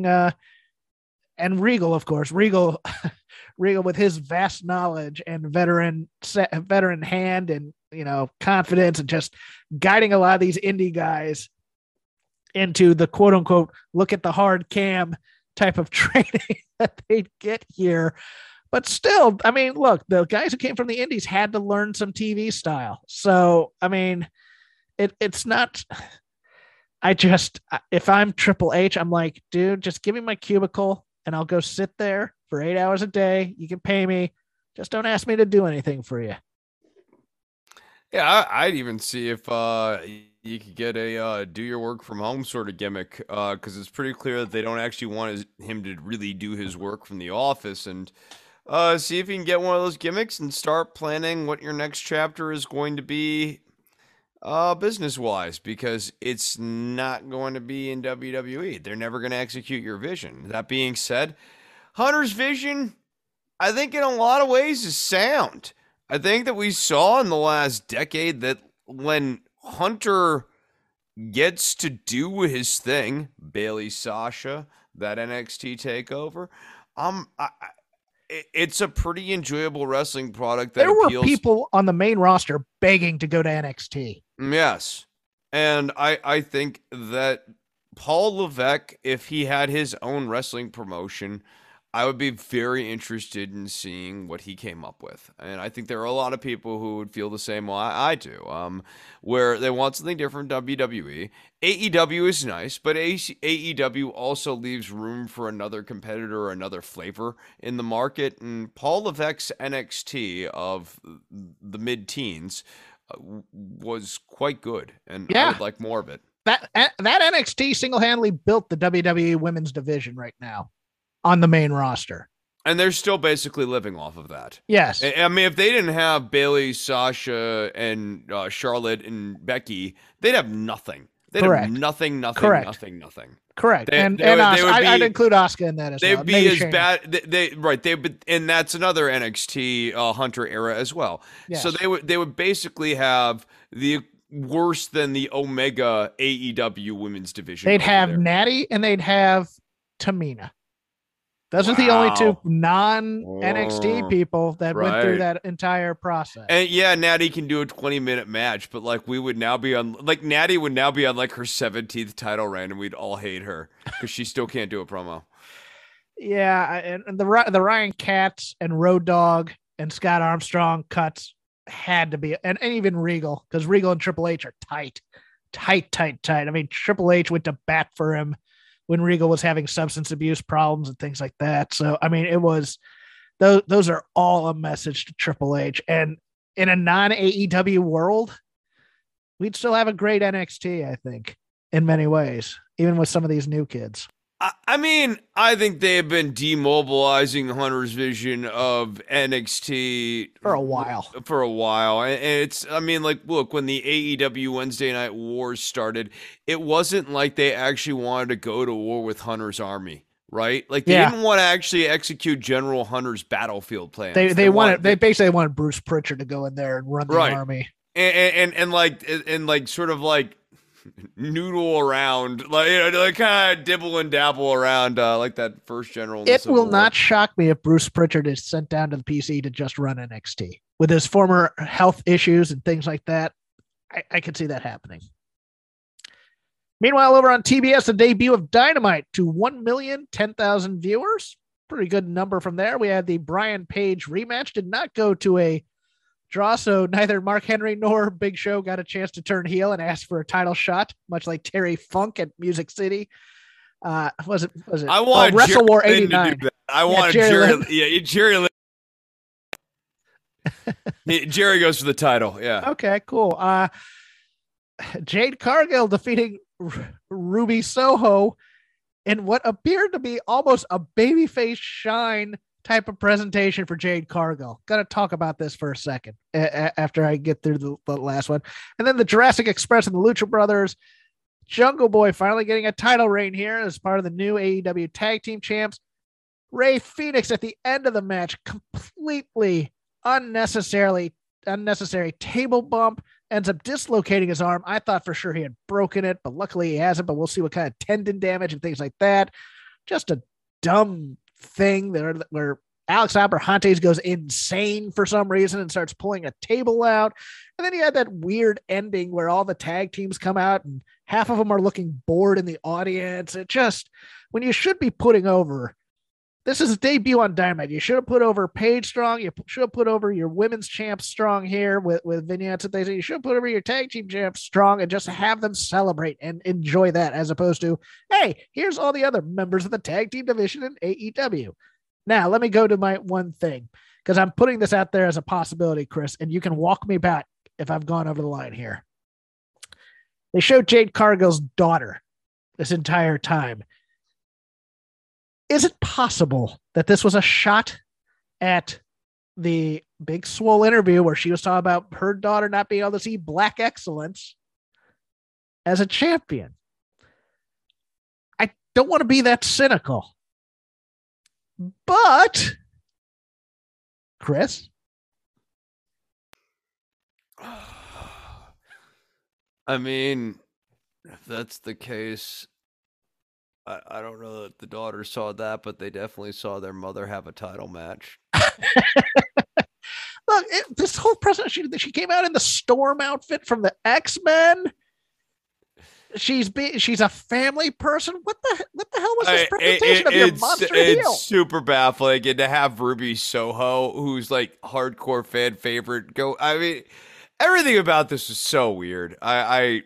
and Regal, of course, Regal with his vast knowledge and veteran hand and, confidence and just guiding a lot of these indie guys into the quote unquote, look at the hard cam type of training that they get here. But still, I mean, look, the guys who came from the indies had to learn some TV style. So, I mean, it's not, if I'm Triple H, I'm like, dude, just give me my cubicle and I'll go sit there for 8 hours a day. You can pay me. Just don't ask me to do anything for you. Yeah, I'd even see if you could get a do your work from home sort of gimmick, because it's pretty clear that they don't actually want him to really do his work from the office, and see if you can get one of those gimmicks and start planning what your next chapter is going to be business-wise, because it's not going to be in WWE. They're never going to execute your vision. That being said, Hunter's vision, I think in a lot of ways is sound. I think that we saw in the last decade that when Hunter gets to do his thing, Bayley Sasha, that NXT takeover, it's a pretty enjoyable wrestling product that appeals. There were people on the main roster begging to go to NXT. Yes. And I think that Paul Levesque, if he had his own wrestling promotion, I would be very interested in seeing what he came up with. And I think there are a lot of people who would feel the same way I do, where they want something different from WWE. AEW is nice, but AEW also leaves room for another competitor or another flavor in the market. And Paul Levesque's NXT of the mid-teens was quite good, and I would like more of it. That NXT single-handedly built the WWE women's division right now on the main roster. And they're still basically living off of that. Yes. I mean, if they didn't have Bayley, Sasha, and Charlotte, and Becky, they'd have nothing. They'd have nothing. Correct. Correct. I'd include Asuka in that as well. They'd be as bad. And that's another NXT Hunter era as well. Yes. So they would basically have the worse than the Omega AEW women's division. They'd have Natty and they'd have Tamina. Those are the only two non-NXT people that went through that entire process. And Natty can do a 20-minute match, but we would now be on, Natty would now be on her 17th title reign, and we'd all hate her because she still can't do a promo. Yeah, and the Ryan Katz and Road Dogg and Scott Armstrong cuts had to be, and even Regal, because Regal and Triple H are tight. I mean, Triple H went to bat for him when Regal was having substance abuse problems and things like that. So, I mean, it was those are all a message to Triple H. And in a non AEW world, we'd still have a great NXT, I think, in many ways, even with some of these new kids. I mean, I think they have been demobilizing Hunter's vision of NXT For a while. And it's, I mean, like, look, when the AEW Wednesday Night Wars started, it wasn't like they actually wanted to go to war with Hunter's army, right? Like, they didn't want to actually execute General Hunter's battlefield plans. They basically wanted Bruce Pritchard to go in there and run the army. And like sort of like noodle around, like, you know, like kind of dibble and dabble around, like that first general. It will not shock me if Bruce Pritchard is sent down to the PC to just run NXT with his former health issues and things like that. I could see that happening. Meanwhile, over on TBS, the debut of Dynamite to 1,010,000 viewers. Pretty good number from there. We had the Brian Page rematch. Did not go to a draw, so neither Mark Henry nor Big Show got a chance to turn heel and ask for a title shot, much like Terry Funk at Music City. Was it? I want Wrestle War '89. I want Jerry. Jerry. Jerry goes for the title. Yeah. Okay. Cool. Jade Cargill defeating Ruby Soho in what appeared to be almost a babyface shine type of presentation for Jade Cargill. Got to talk about this for a second after I get through the last one. And then the Jurassic Express and the Lucha Brothers. Jungle Boy finally getting a title reign here as part of the new AEW Tag Team Champs. Ray Phoenix at the end of the match, completely unnecessary table bump, ends up dislocating his arm. I thought for sure he had broken it, but luckily he hasn't, but we'll see what kind of tendon damage and things like that. Just a dumb thing there where Alex Abrahantes goes insane for some reason and starts pulling a table out. And then you had that weird ending where all the tag teams come out and half of them are looking bored in the audience. It just, when you should be putting over, this is a debut on Dynamite. You should have put over Paige strong. You should have put over your women's champs strong here with vignettes and things. You should have put over your tag team champs strong and just have them celebrate and enjoy that, as opposed to, hey, here's all the other members of the tag team division in AEW. Now, let me go to my one thing, because I'm putting this out there as a possibility, Chris, and you can walk me back if I've gone over the line here. They showed Jade Cargill's daughter this entire time. Is it possible that this was a shot at the Big Swole interview where she was talking about her daughter not being able to see Black Excellence as a champion? I don't want to be that cynical, but Chris? I mean, if that's the case, I don't know that the daughter saw that, but they definitely saw their mother have a title match. Look, this whole presentation, she came out in the Storm outfit from the X-Men. She's a family person. What the hell was this presentation of your monster heel? It's super baffling, and to have Ruby Soho, who's like hardcore fan favorite, go. I mean, everything about this is so weird. I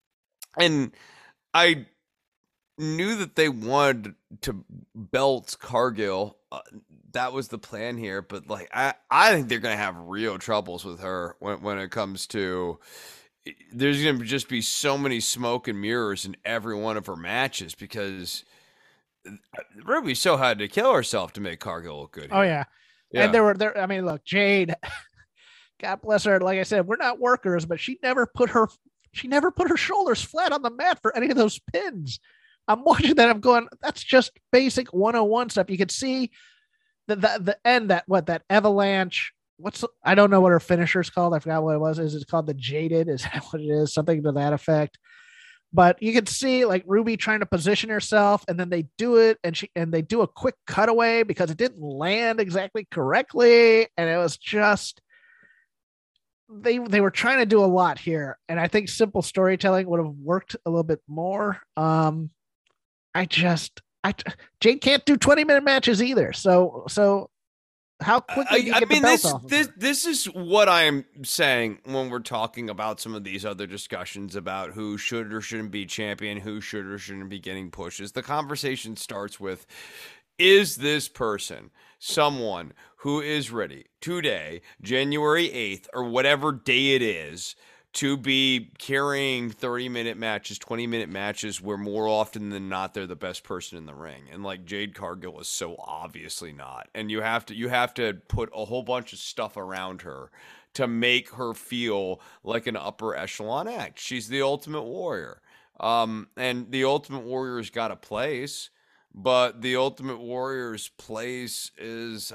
knew that they wanted to belt Cargill. That was the plan here, but like I think they're gonna have real troubles with her when it comes to. There's gonna just be so many smoke and mirrors in every one of her matches because Ruby so had to kill herself to make Cargill look good. Oh yeah. And there. I mean, look, Jade. God bless her. Like I said, we're not workers, but she never put her shoulders flat on the mat for any of those pins. I'm watching that. I'm going, that's just basic 101 stuff. You could see the end, that avalanche. I don't know what her finisher's called. I forgot what it was. Is it called the Jaded? Is that what it is? Something to that effect. But you could see like Ruby trying to position herself, and then they do it, and they do a quick cutaway because it didn't land exactly correctly. And it was just, they were trying to do a lot here. And I think simple storytelling would have worked a little bit more. Jade can't do 20-minute matches either. So how quickly do you get the belt off of her? This is what I'm saying when we're talking about some of these other discussions about who should or shouldn't be champion, who should or shouldn't be getting pushes. The conversation starts with, is this person someone who is ready today, January 8th, or whatever day it is, to be carrying 30-minute matches, 20-minute matches, where more often than not they're the best person in the ring? And like Jade Cargill is so obviously not. And you have to put a whole bunch of stuff around her to make her feel like an upper echelon act. She's the Ultimate Warrior. And the Ultimate Warrior's got a place, but the Ultimate Warrior's place is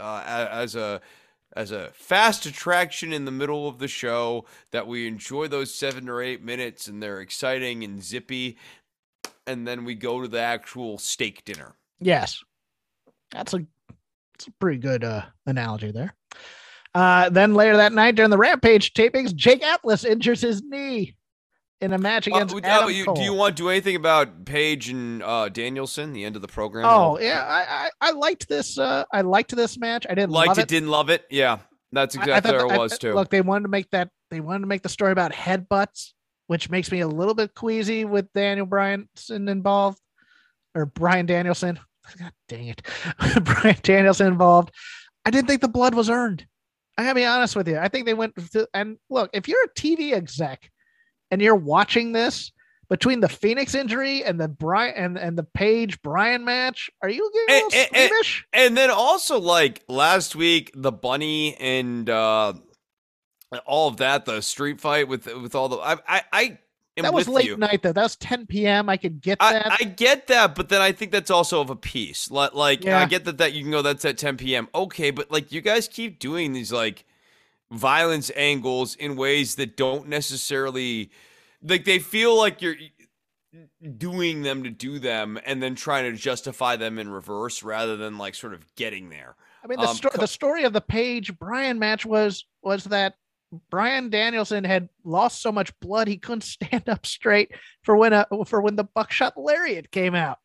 as a fast attraction in the middle of the show that we enjoy those 7 or 8 minutes and they're exciting and zippy, and then we go to the actual steak dinner. Yes, that's a pretty good analogy there. Then later that night during the Rampage tapings, Jake Atlas injures his knee in a match against Adam Cole. Do you want to do anything about Paige and Danielson, the end of the program? Oh yeah, I liked this. I liked this match. I didn't like it. Didn't love it. Yeah, that's exactly where it was too. Look, they wanted to make the story about headbutts, which makes me a little bit queasy with Daniel Bryanson involved, or Bryan Danielson. God dang it, Bryan Danielson involved. I didn't think the blood was earned. I gotta be honest with you. I think they went to, and look, if you're a TV exec and you're watching this between the Phoenix injury and the Bryan and the Paige Bryan match, are you getting a little squeamish? And then also, like last week, the Bunny and all of that, the street fight with all the I that was late night though. That was 10 p.m. I could get that. I get that, but then I think that's also of a piece. Like I get that you can go, that's at 10 p.m. Okay, but like you guys keep doing these like violence angles in ways that don't necessarily, like, they feel like you're doing them to do them and then trying to justify them in reverse rather than like sort of getting there. I mean, the story of the Paige Bryan match was that Bryan Danielson had lost so much blood he couldn't stand up straight for when the buckshot lariat came out.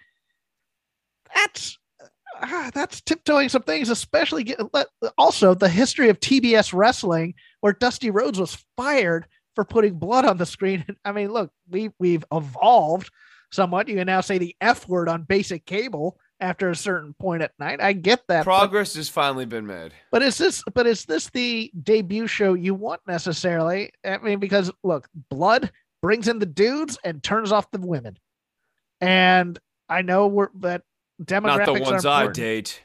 That's tiptoeing some things, especially also the history of TBS wrestling, where Dusty Rhodes was fired for putting blood on the screen. I mean, look, we've evolved somewhat. You can now say the F word on basic cable after a certain point at night. I get that. Progress has finally been made. But is this the debut show you want necessarily? I mean, because look, blood brings in the dudes and turns off the women. And I know that demographics not the ones are I date.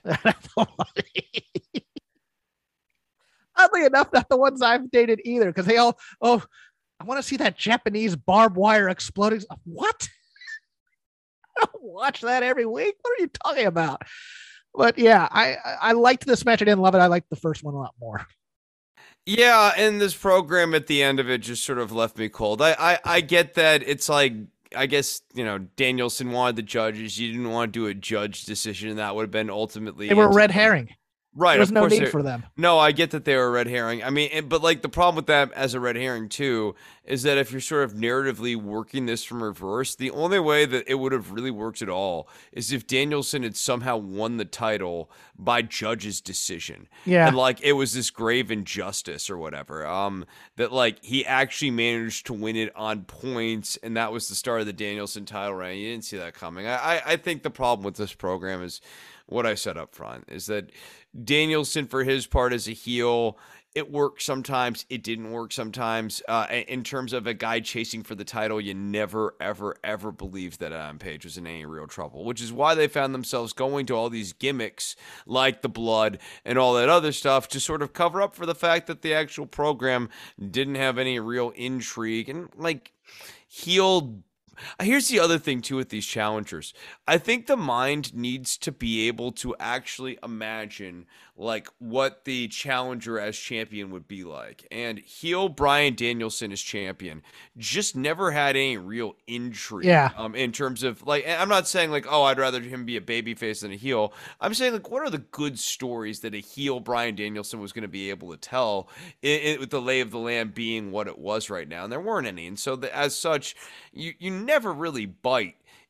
Oddly enough, not the ones I've dated either, because they all, I want to see that Japanese barbed wire exploding. What? I watch that every week. What are you talking about? But yeah, I liked this match. I didn't love it. I liked the first one a lot more. Yeah, and this program at the end of it just sort of left me cold. I get that it's like, I guess, Danielson wanted the judges. You didn't want to do a judge decision, and that would have been ultimately... They were red herring. Right. There was no need for them. No, I get that they were a red herring. I mean, but like the problem with that as a red herring too is that if you're sort of narratively working this from reverse, the only way that it would have really worked at all is if Danielson had somehow won the title by judge's decision. Yeah. And like it was this grave injustice or whatever. That like he actually managed to win it on points, and that was the start of the Danielson title reign. You didn't see that coming. I think the problem with this program is what I said up front, is that Danielson, for his part as a heel, it worked sometimes, it didn't work sometimes. In terms of a guy chasing for the title, you never, ever, ever believed that Adam Page was in any real trouble, which is why they found themselves going to all these gimmicks like the blood and all that other stuff to sort of cover up for the fact that the actual program didn't have any real intrigue. And like heel... Here's the other thing too with these challengers. I think the mind needs to be able to actually imagine like what the challenger as champion would be like. And heel Bryan Danielson as champion just never had any real intrigue. Yeah. In terms of like, I'm not saying like, oh, I'd rather him be a babyface than a heel. I'm saying like, what are the good stories that a heel Bryan Danielson was going to be able to tell with the lay of the land being what it was right now? And there weren't any. And so as such, you never really bite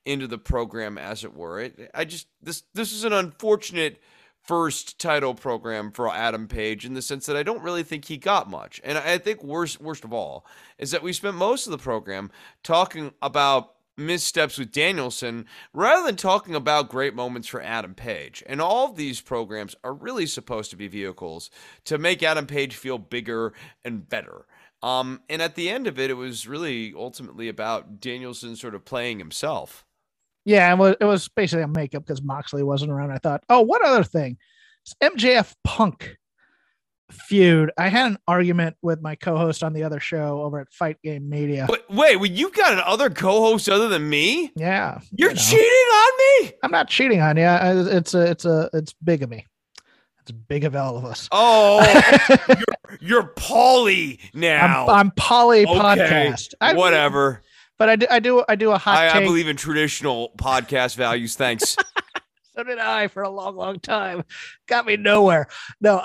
into the program, as it were. This is an unfortunate first title program for Adam Page, in the sense that I don't really think he got much. And I think worst of all is that we spent most of the program talking about missteps with Danielson rather than talking about great moments for Adam Page. And all of these programs are really supposed to be vehicles to make Adam Page feel bigger and better. And at the end of it, it was really ultimately about Danielson sort of playing himself. Yeah, it was basically a makeup because Moxley wasn't around. I thought, oh, one other thing. This MJF Punk feud. I had an argument with my co-host on the other show over at Fight Game Media. But wait, you got an other co-host other than me? Yeah. You're cheating on me? I'm not cheating on you. It's bigamy. It's big of all of us. Oh, you're Pauly now. I'm Pauly okay, podcast. Whatever. But I do a hot take. I believe in traditional podcast values. Thanks. So did I for a long, long time. Got me nowhere. No,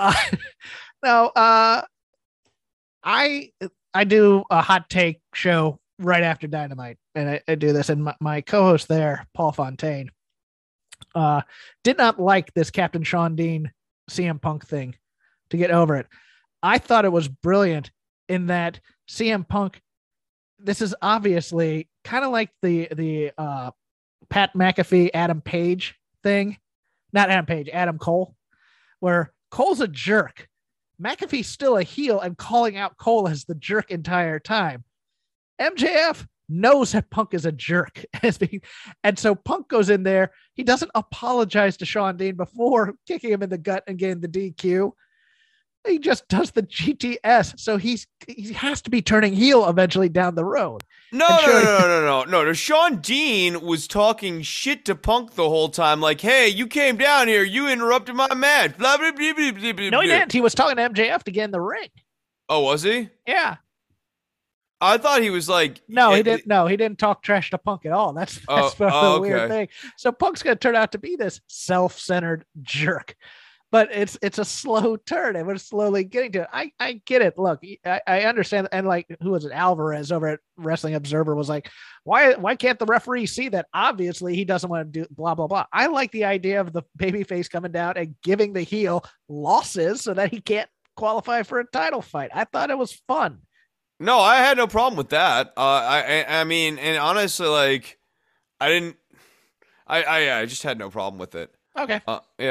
I do a hot take show right after Dynamite, and I do this. And my co-host there, Paul Fontaine, did not like this Captain Shawn Dean CM Punk thing. To get over it, I thought it was brilliant in that CM Punk. This is obviously kind of like the Pat McAfee, Adam Page thing. Not Adam Page, Adam Cole, where Cole's a jerk. McAfee's still a heel and calling out Cole as the jerk entire time. MJF knows that Punk is a jerk. And so Punk goes in there. He doesn't apologize to Shawn Dean before kicking him in the gut and getting the DQ. He just does the GTS. So he has to be turning heel eventually down the road. No. Shawn Dean was talking shit to Punk the whole time. Like, hey, you came down here. You interrupted my match. Blah, blah, blah, blah, blah, blah. No, he didn't. He was talking to MJF to get in the ring. Oh, was he? Yeah. I thought he was like... No, he didn't. No, he didn't talk trash to Punk at all. That's the weird thing. So Punk's going to turn out to be this self-centered jerk. But it's a slow turn, and we're slowly getting to it. I get it. Look, I understand. And like, who was it? Alvarez over at Wrestling Observer was like, why can't the referee see that? Obviously, he doesn't want to do blah, blah, blah. I like the idea of the babyface coming down and giving the heel losses so that he can't qualify for a title fight. I thought it was fun. No, I had no problem with that. I mean, and honestly, like, I just had no problem with it. Okay.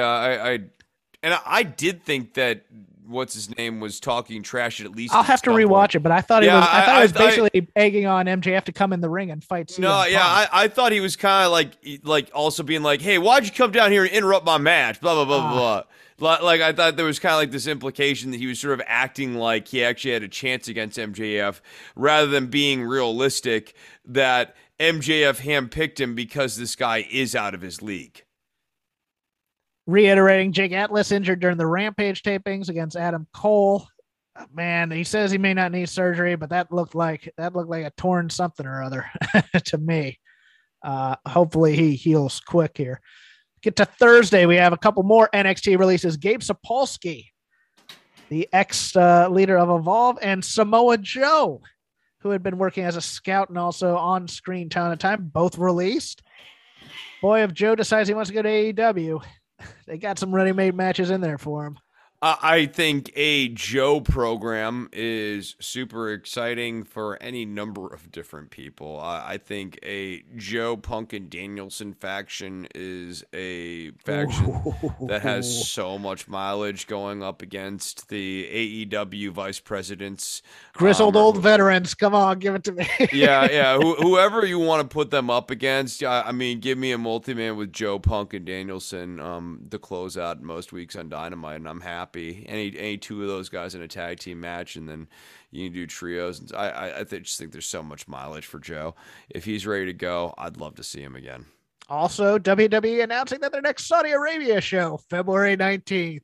I did think that what's his name was talking trash at least. I'll have to rewatch it, but I thought he was basically egging on MJF to come in the ring and fight. I thought he was kind of like also being like, hey, why'd you come down here and interrupt my match? Blah blah blah blah. Like, I thought there was kind of like this implication that he was sort of acting like he actually had a chance against MJF rather than being realistic that MJF handpicked him because this guy is out of his league. Reiterating, Jake Atlas injured during the Rampage tapings against Adam Cole. Man, he says he may not need surgery, but that looked like a torn something or other to me. Hopefully he heals quick here. Get to Thursday. We have a couple more NXT releases. Gabe Sapolsky, the ex-leader of Evolve, and Samoa Joe, who had been working as a scout and also on screen time to time, both released. Boy, if Joe decides he wants to go to AEW, they got some ready-made matches in there for him. I think a Joe program is super exciting for any number of different people. I think a Joe Punk and Danielson faction is a faction that has so much mileage going up against the AEW vice presidents. Grizzled old veterans. Come on, give it to me. Yeah. Whoever you want to put them up against, I mean, give me a multi-man with Joe Punk and Danielson to close out most weeks on Dynamite, and I'm happy. Any two of those guys in a tag team match, and then you can do trios. And I just think there's so much mileage for Joe. If he's ready to go, I'd love to see him again. Also, WWE announcing that their next Saudi Arabia show, February 19th.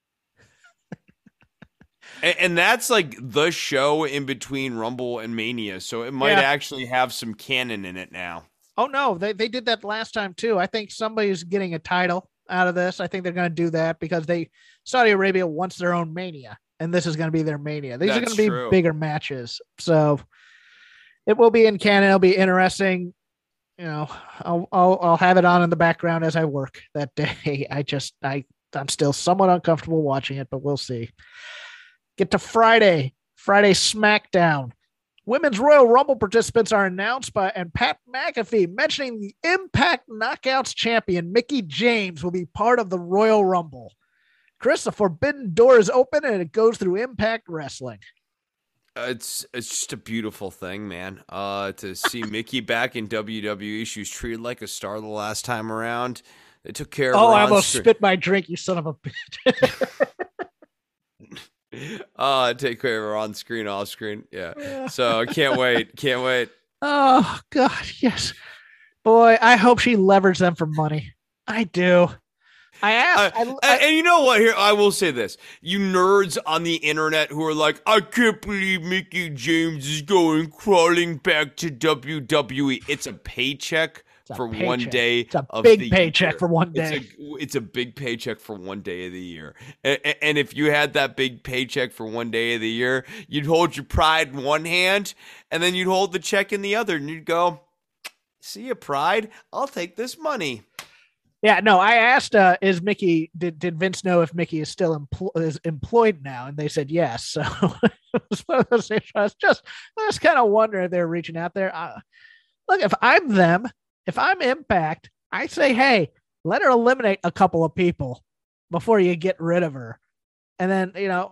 and that's like the show in between Rumble and Mania, so it might actually have some canon in it now. Oh, no, they did that last time, too. I think somebody's getting a title out of this. I think they're going to do that because Saudi Arabia wants their own Mania, and this is going to be their Mania. These are going to be bigger matches. So it will be in canon. It'll be interesting. I'll have it on in the background as I work that day. I'm still somewhat uncomfortable watching it, but we'll see. Get to Friday SmackDown. Women's Royal Rumble participants are announced and Pat McAfee mentioning the Impact Knockouts champion Mickie James will be part of the Royal Rumble. Chris, the forbidden door is open and it goes through Impact Wrestling. It's just a beautiful thing, man. To see Mickie back in WWE, she was treated like a star the last time around. They took care of her. Oh, I almost spit my drink, you son of a bitch. Take care of her on screen, off screen. Yeah. So I can't wait. Oh God, yes. Boy, I hope she leveraged them for money. I do. I asked. And you know what? Here, I will say this. You nerds on the internet who are like, I can't believe Mickie James is crawling back to WWE. It's a paycheck for 1 day. It's a big paycheck for 1 day. It's a big paycheck for 1 day of the year. And if you had that big paycheck for 1 day of the year, you'd hold your pride in one hand and then you'd hold the check in the other and you'd go, see ya, pride. I'll take this money. Yeah, no, I asked, is Mickie, did Vince know if Mickie is still employed now? And they said yes. So it was one of those things. I was just kind of wondering if they're reaching out there. Look, if I'm them, if I'm Impact, I say, hey, let her eliminate a couple of people before you get rid of her. And then,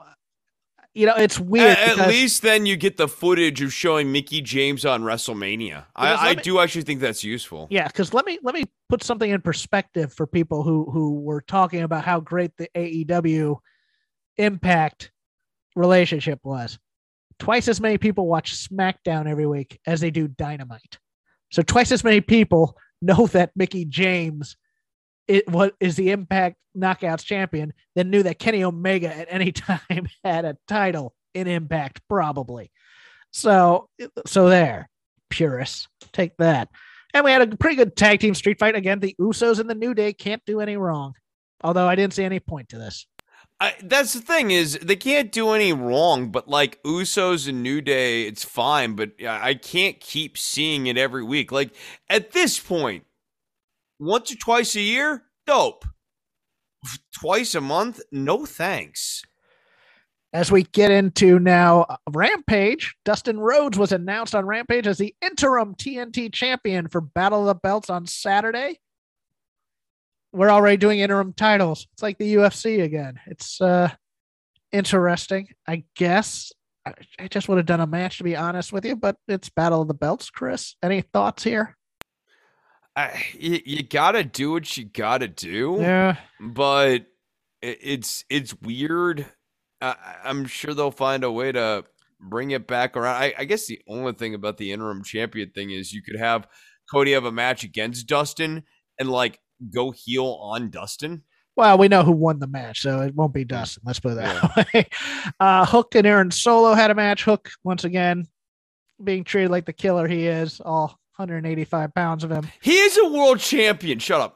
it's weird. At least then you get the footage of showing Mickie James on WrestleMania. I do actually think that's useful. Yeah, because let me put something in perspective for people who were talking about how great the AEW Impact relationship was. Twice as many people watch SmackDown every week as they do Dynamite. So twice as many people know that Mickie James is the Impact Knockouts champion than knew that Kenny Omega at any time had a title in Impact, probably. So there, purists, take that. And we had a pretty good tag team street fight. Again, the Usos and the New Day can't do any wrong. Although I didn't see any point to this. That's the thing is they can't do any wrong, but like Usos and New Day, it's fine. But I can't keep seeing it every week. Like at this point, once or twice a year, dope. Twice a month, no thanks. As we get into now Rampage, Dustin Rhodes was announced on Rampage as the interim TNT champion for Battle of the Belts on Saturday. We're already doing interim titles. It's like the UFC again. It's interesting, I guess. I just would have done a match, to be honest with you, but it's Battle of the Belts, Chris. Any thoughts here? You gotta do what you gotta do. Yeah. But it's weird. I'm sure they'll find a way to bring it back around. I guess the only thing about the interim champion thing is you could have Cody have a match against Dustin and like go heel on Dustin. Well, we know who won the match, so it won't be Dustin. Let's put it that way. Hook and Aaron Solo had a match. Hook, once again, being treated like the killer he is, all 185 pounds of him. He is a world champion. Shut up.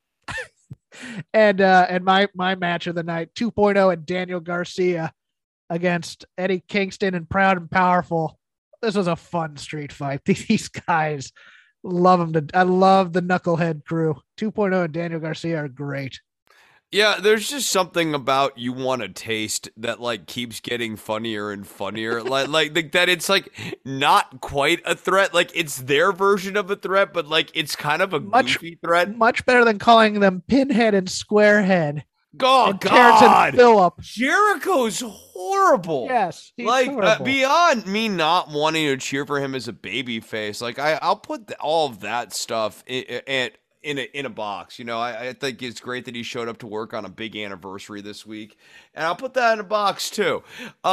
And my match of the night, 2.0 and Daniel Garcia against Eddie Kingston and Proud and Powerful. This was a fun street fight. These guys love them. I love the Knucklehead crew. 2.0 and Daniel Garcia are great. Yeah, there's just something about You Want a Taste that like keeps getting funnier and funnier. like that it's like not quite a threat. Like it's their version of a threat, but like it's kind of a goofy threat. Much better than calling them Pinhead and Squarehead. Oh, God. Phillip. Jericho's horrible. Yes. Like beyond me not wanting to cheer for him as a baby face, like I'll put all of that stuff in a box. You know, I think it's great that he showed up to work on a big anniversary this week, and I'll put that in a box too.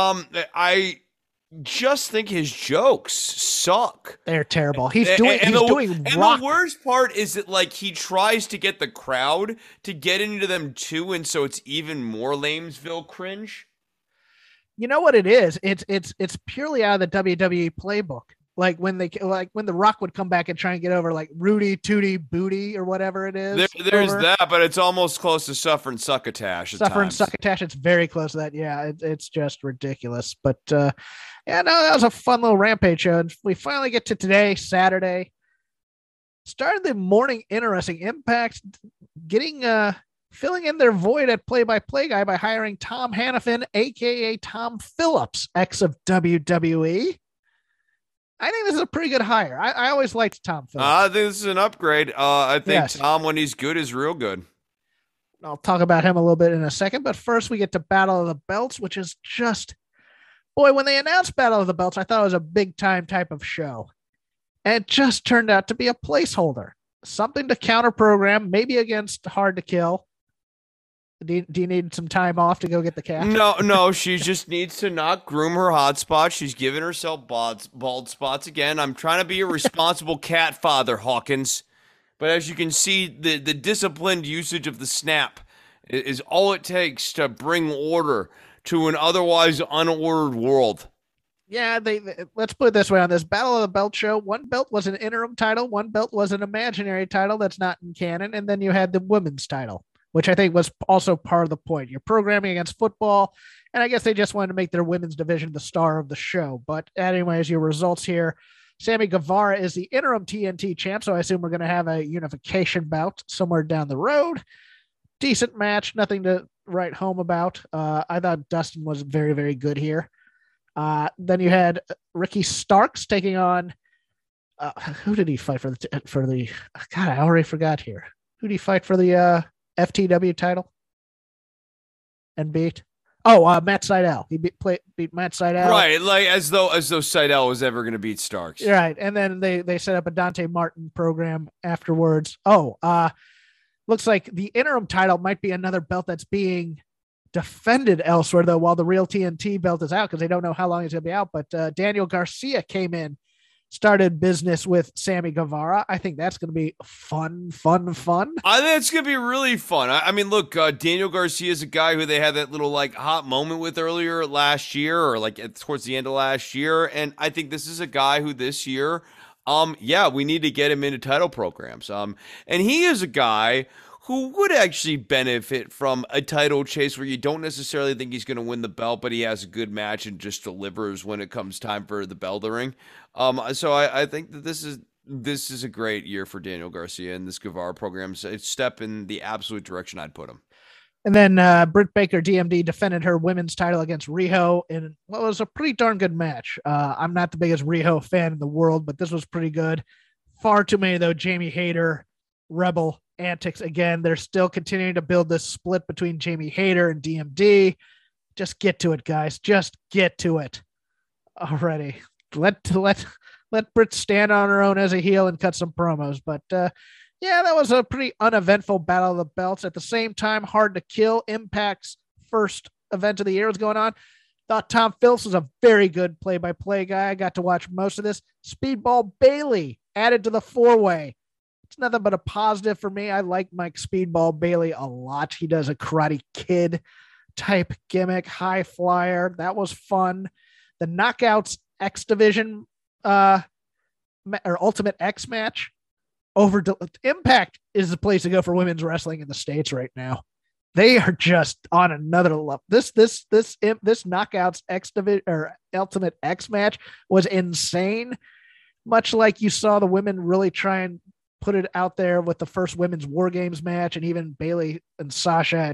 I just think his jokes suck. They're terrible. He's doing the worst part is that like he tries to get the crowd to get into them too, and so it's even more Lamesville cringe. You know what it is? It's purely out of the WWE playbook. Like when The Rock would come back and try and get over like Rudy Tooty Booty or whatever it is. There's that, but it's almost close to Suffer and Succotash. Succotash. It's very close to that. Yeah, it's just ridiculous. But yeah, no, that was a fun little Rampage show. And we finally get to today, Saturday. started the morning interesting. Impact getting filling in their void at play-by-play guy by hiring Tom Hannafin, aka Tom Phillips, ex of WWE. I think this is a pretty good hire. I always liked Tom Phillips. I think this is an upgrade. I think Yes. Tom, when he's good, is real good. I'll talk about him a little bit in a second, but first we get to Battle of the Belts, which is just, boy, when they announced Battle of the Belts, I thought it was a big time type of show. And it just turned out to be a placeholder, something to counter program, maybe against Hard to Kill. Do you need some time off to go get the cat? No, she just needs to not groom her hot spot. She's giving herself bald spots again. I'm trying to be a responsible cat father, Hawkins. But as you can see, the disciplined usage of the snap is all it takes to bring order to an otherwise unordered world. Yeah, they let's put it this way on this Battle of the Belt show. One belt was an interim title, one belt was an imaginary title that's not in canon, and then you had the women's title, which I think was also part of the point. You're programming against football, and I guess they just wanted to make their women's division the star of the show. But anyways, your results here. Sammy Guevara is the interim TNT champ, so I assume we're going to have a unification bout somewhere down the road. Decent match, nothing to write home about. I thought Dustin was very, very good here. Then you had Ricky Starks taking on who did he fight for the God, I already forgot here. Who did he fight for the FTW title and beat? Oh, Matt Sydal. He beat Matt Sydal. Right, like as though Sydal was ever going to beat Starks. Right, and then they set up a Dante Martin program afterwards. Looks like the interim title might be another belt that's being defended elsewhere, though, while the real TNT belt is out because they don't know how long he's going to be out. But Daniel Garcia came in, started business with Sammy Guevara. I think that's going to be fun. I think it's going to be really fun. I mean, look, Daniel Garcia is a guy who they had that little like hot moment with earlier last year or like towards the end of last year. And I think this is a guy who this year, we need to get him into title programs. And he is a guy who would actually benefit from a title chase where you don't necessarily think he's going to win the belt, but he has a good match and just delivers when it comes time for the bell to ring. So I think that this is a great year for Daniel Garcia and this Guevara program. So it's a step in the absolute direction I'd put him. And then Britt Baker, DMD, defended her women's title against Riho in what was a pretty darn good match. I'm not the biggest Riho fan in the world, but this was pretty good. Far too many, though, Jamie Hayter, Rebel antics again. They're still continuing to build this split between Jamie Hayter and DMD. Just get to it, guys. Just get to it already. Let Britt stand on her own as a heel and cut some promos. But that was a pretty uneventful Battle of the Belts. At the same time, Hard to Kill, Impact's first event of the year was going on. Thought Tom Phillips was a very good play-by-play guy. I got to watch most of this. Speedball Bailey added to the four-way. It's nothing but a positive for me. I like Mike Speedball Bailey a lot. He does a Karate Kid type gimmick, high flyer. That was fun. The Knockouts X Division or Ultimate X match over Impact is the place to go for women's wrestling in the States right now. They are just on another level. This Knockouts X Division or Ultimate X match was insane. Much like you saw the women really try and put it out there with the first women's War Games match, and even Bailey and Sasha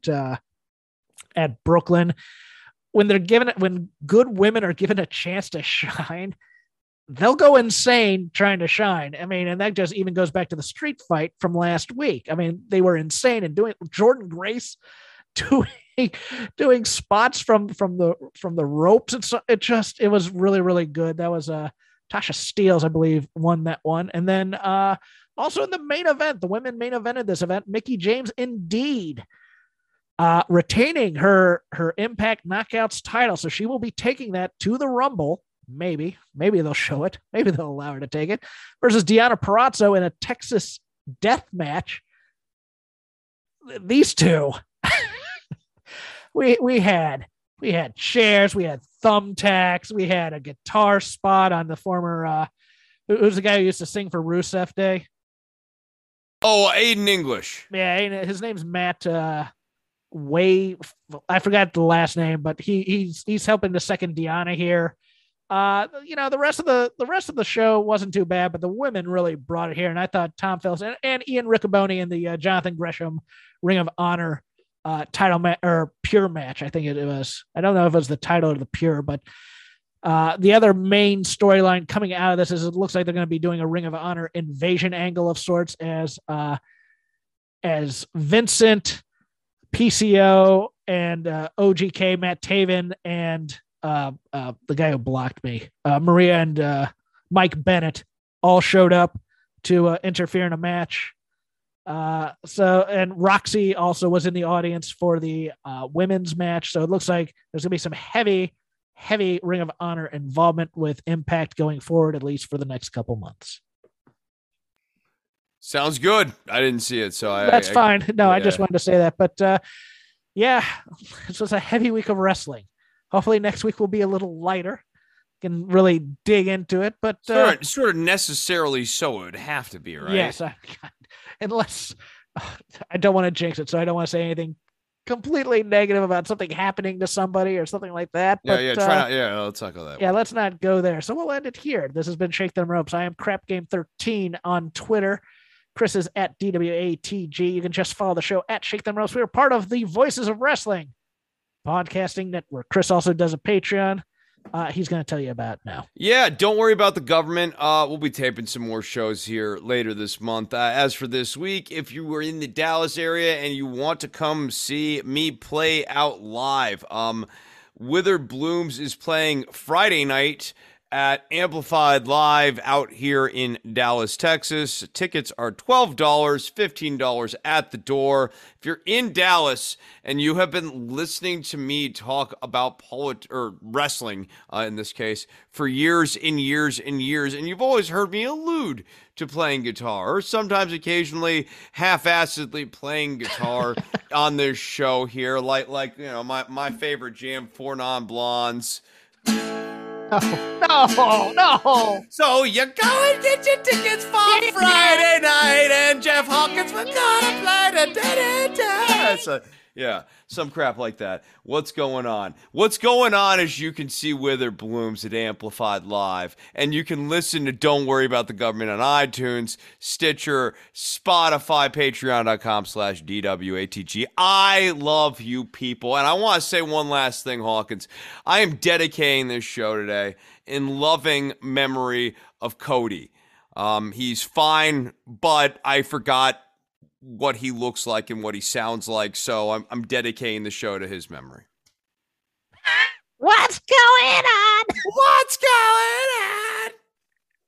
at Brooklyn. When good women are given a chance to shine, they'll go insane trying to shine. I mean, and that just even goes back to the street fight from last week. I mean, they were insane and doing Jordan Grace doing spots from the ropes. And so it was really, really good. That was Tasha Steelz, I believe, won that one. And then also in the main event, the women main evented this event, Mickie James indeed retaining her Impact Knockouts title. So she will be taking that to the Rumble. Maybe they'll show it. Maybe they'll allow her to take it versus Deonna Purrazzo in a Texas death match. These two, we had chairs, we had thumbtacks, we had a guitar spot on the former who's the guy who used to sing for Rusev Day? Oh, Aiden English. Yeah, his name's Matt I forgot the last name, but he's helping the second Deonna here. The rest of the show wasn't too bad, but the women really brought it here. And I thought Tom Phillips and Ian Riccoboni in the Jonathan Gresham Ring of Honor title match or pure match. I think it was. I don't know if it was the title or the pure, but the other main storyline coming out of this is it looks like they're going to be doing a Ring of Honor invasion angle of sorts as Vincent, PCO, and OGK, Matt Taven, and the guy who blocked me, Maria and Mike Bennett all showed up to interfere in a match. And Roxy also was in the audience for the women's match. So it looks like there's gonna be some heavy Ring of Honor involvement with Impact going forward, at least for the next couple months. Sounds good. I didn't see it, so that's fine. No, yeah. I just wanted to say that. But yeah, this was a heavy week of wrestling. Hopefully next week will be a little lighter. Can really dig into it, but sort of necessarily so. It would have to be, right? Yes, unless I don't want to jinx it, so I don't want to say anything completely negative about something happening to somebody or something like that. But, let's not go that way. Yeah, let's not go there. So we'll end it here. This has been Shake Them Ropes. I am Crap Game 13 on Twitter. Chris is at DWATG. You can just follow the show at Shake Them Ropes. We are part of the Voices of Wrestling podcasting network. Chris also does a Patreon. He's going to tell you about now. Yeah, don't worry about the government. We'll be taping some more shows here later this month. As for this week, if you were in the Dallas area and you want to come see me play out live, Withered Blooms is playing Friday night at Amplified Live out here in Dallas, Texas. Tickets are $12, $15 at the door. If you're in Dallas and you have been listening to me talk about wrestling, in this case, for years and years and years, and you've always heard me allude to playing guitar, or sometimes occasionally half-assedly playing guitar on this show here, like my favorite jam, Four Non-Blondes. No. So you go and get your tickets for Friday night, and Jeff Hawkins, we're gonna play the yeah, some crap like that. What's going on? What's going on is you can see Withered Blooms at Amplified Live, and you can listen to Don't Worry About the Government on iTunes, Stitcher, Spotify, patreon.com/DWATG. I love you people. And I want to say one last thing, Hawkins. I am dedicating this show today in loving memory of Cody. He's fine, but I forgot what he looks like and what he sounds like, so I'm dedicating the show to his memory. What's going on? What's going on?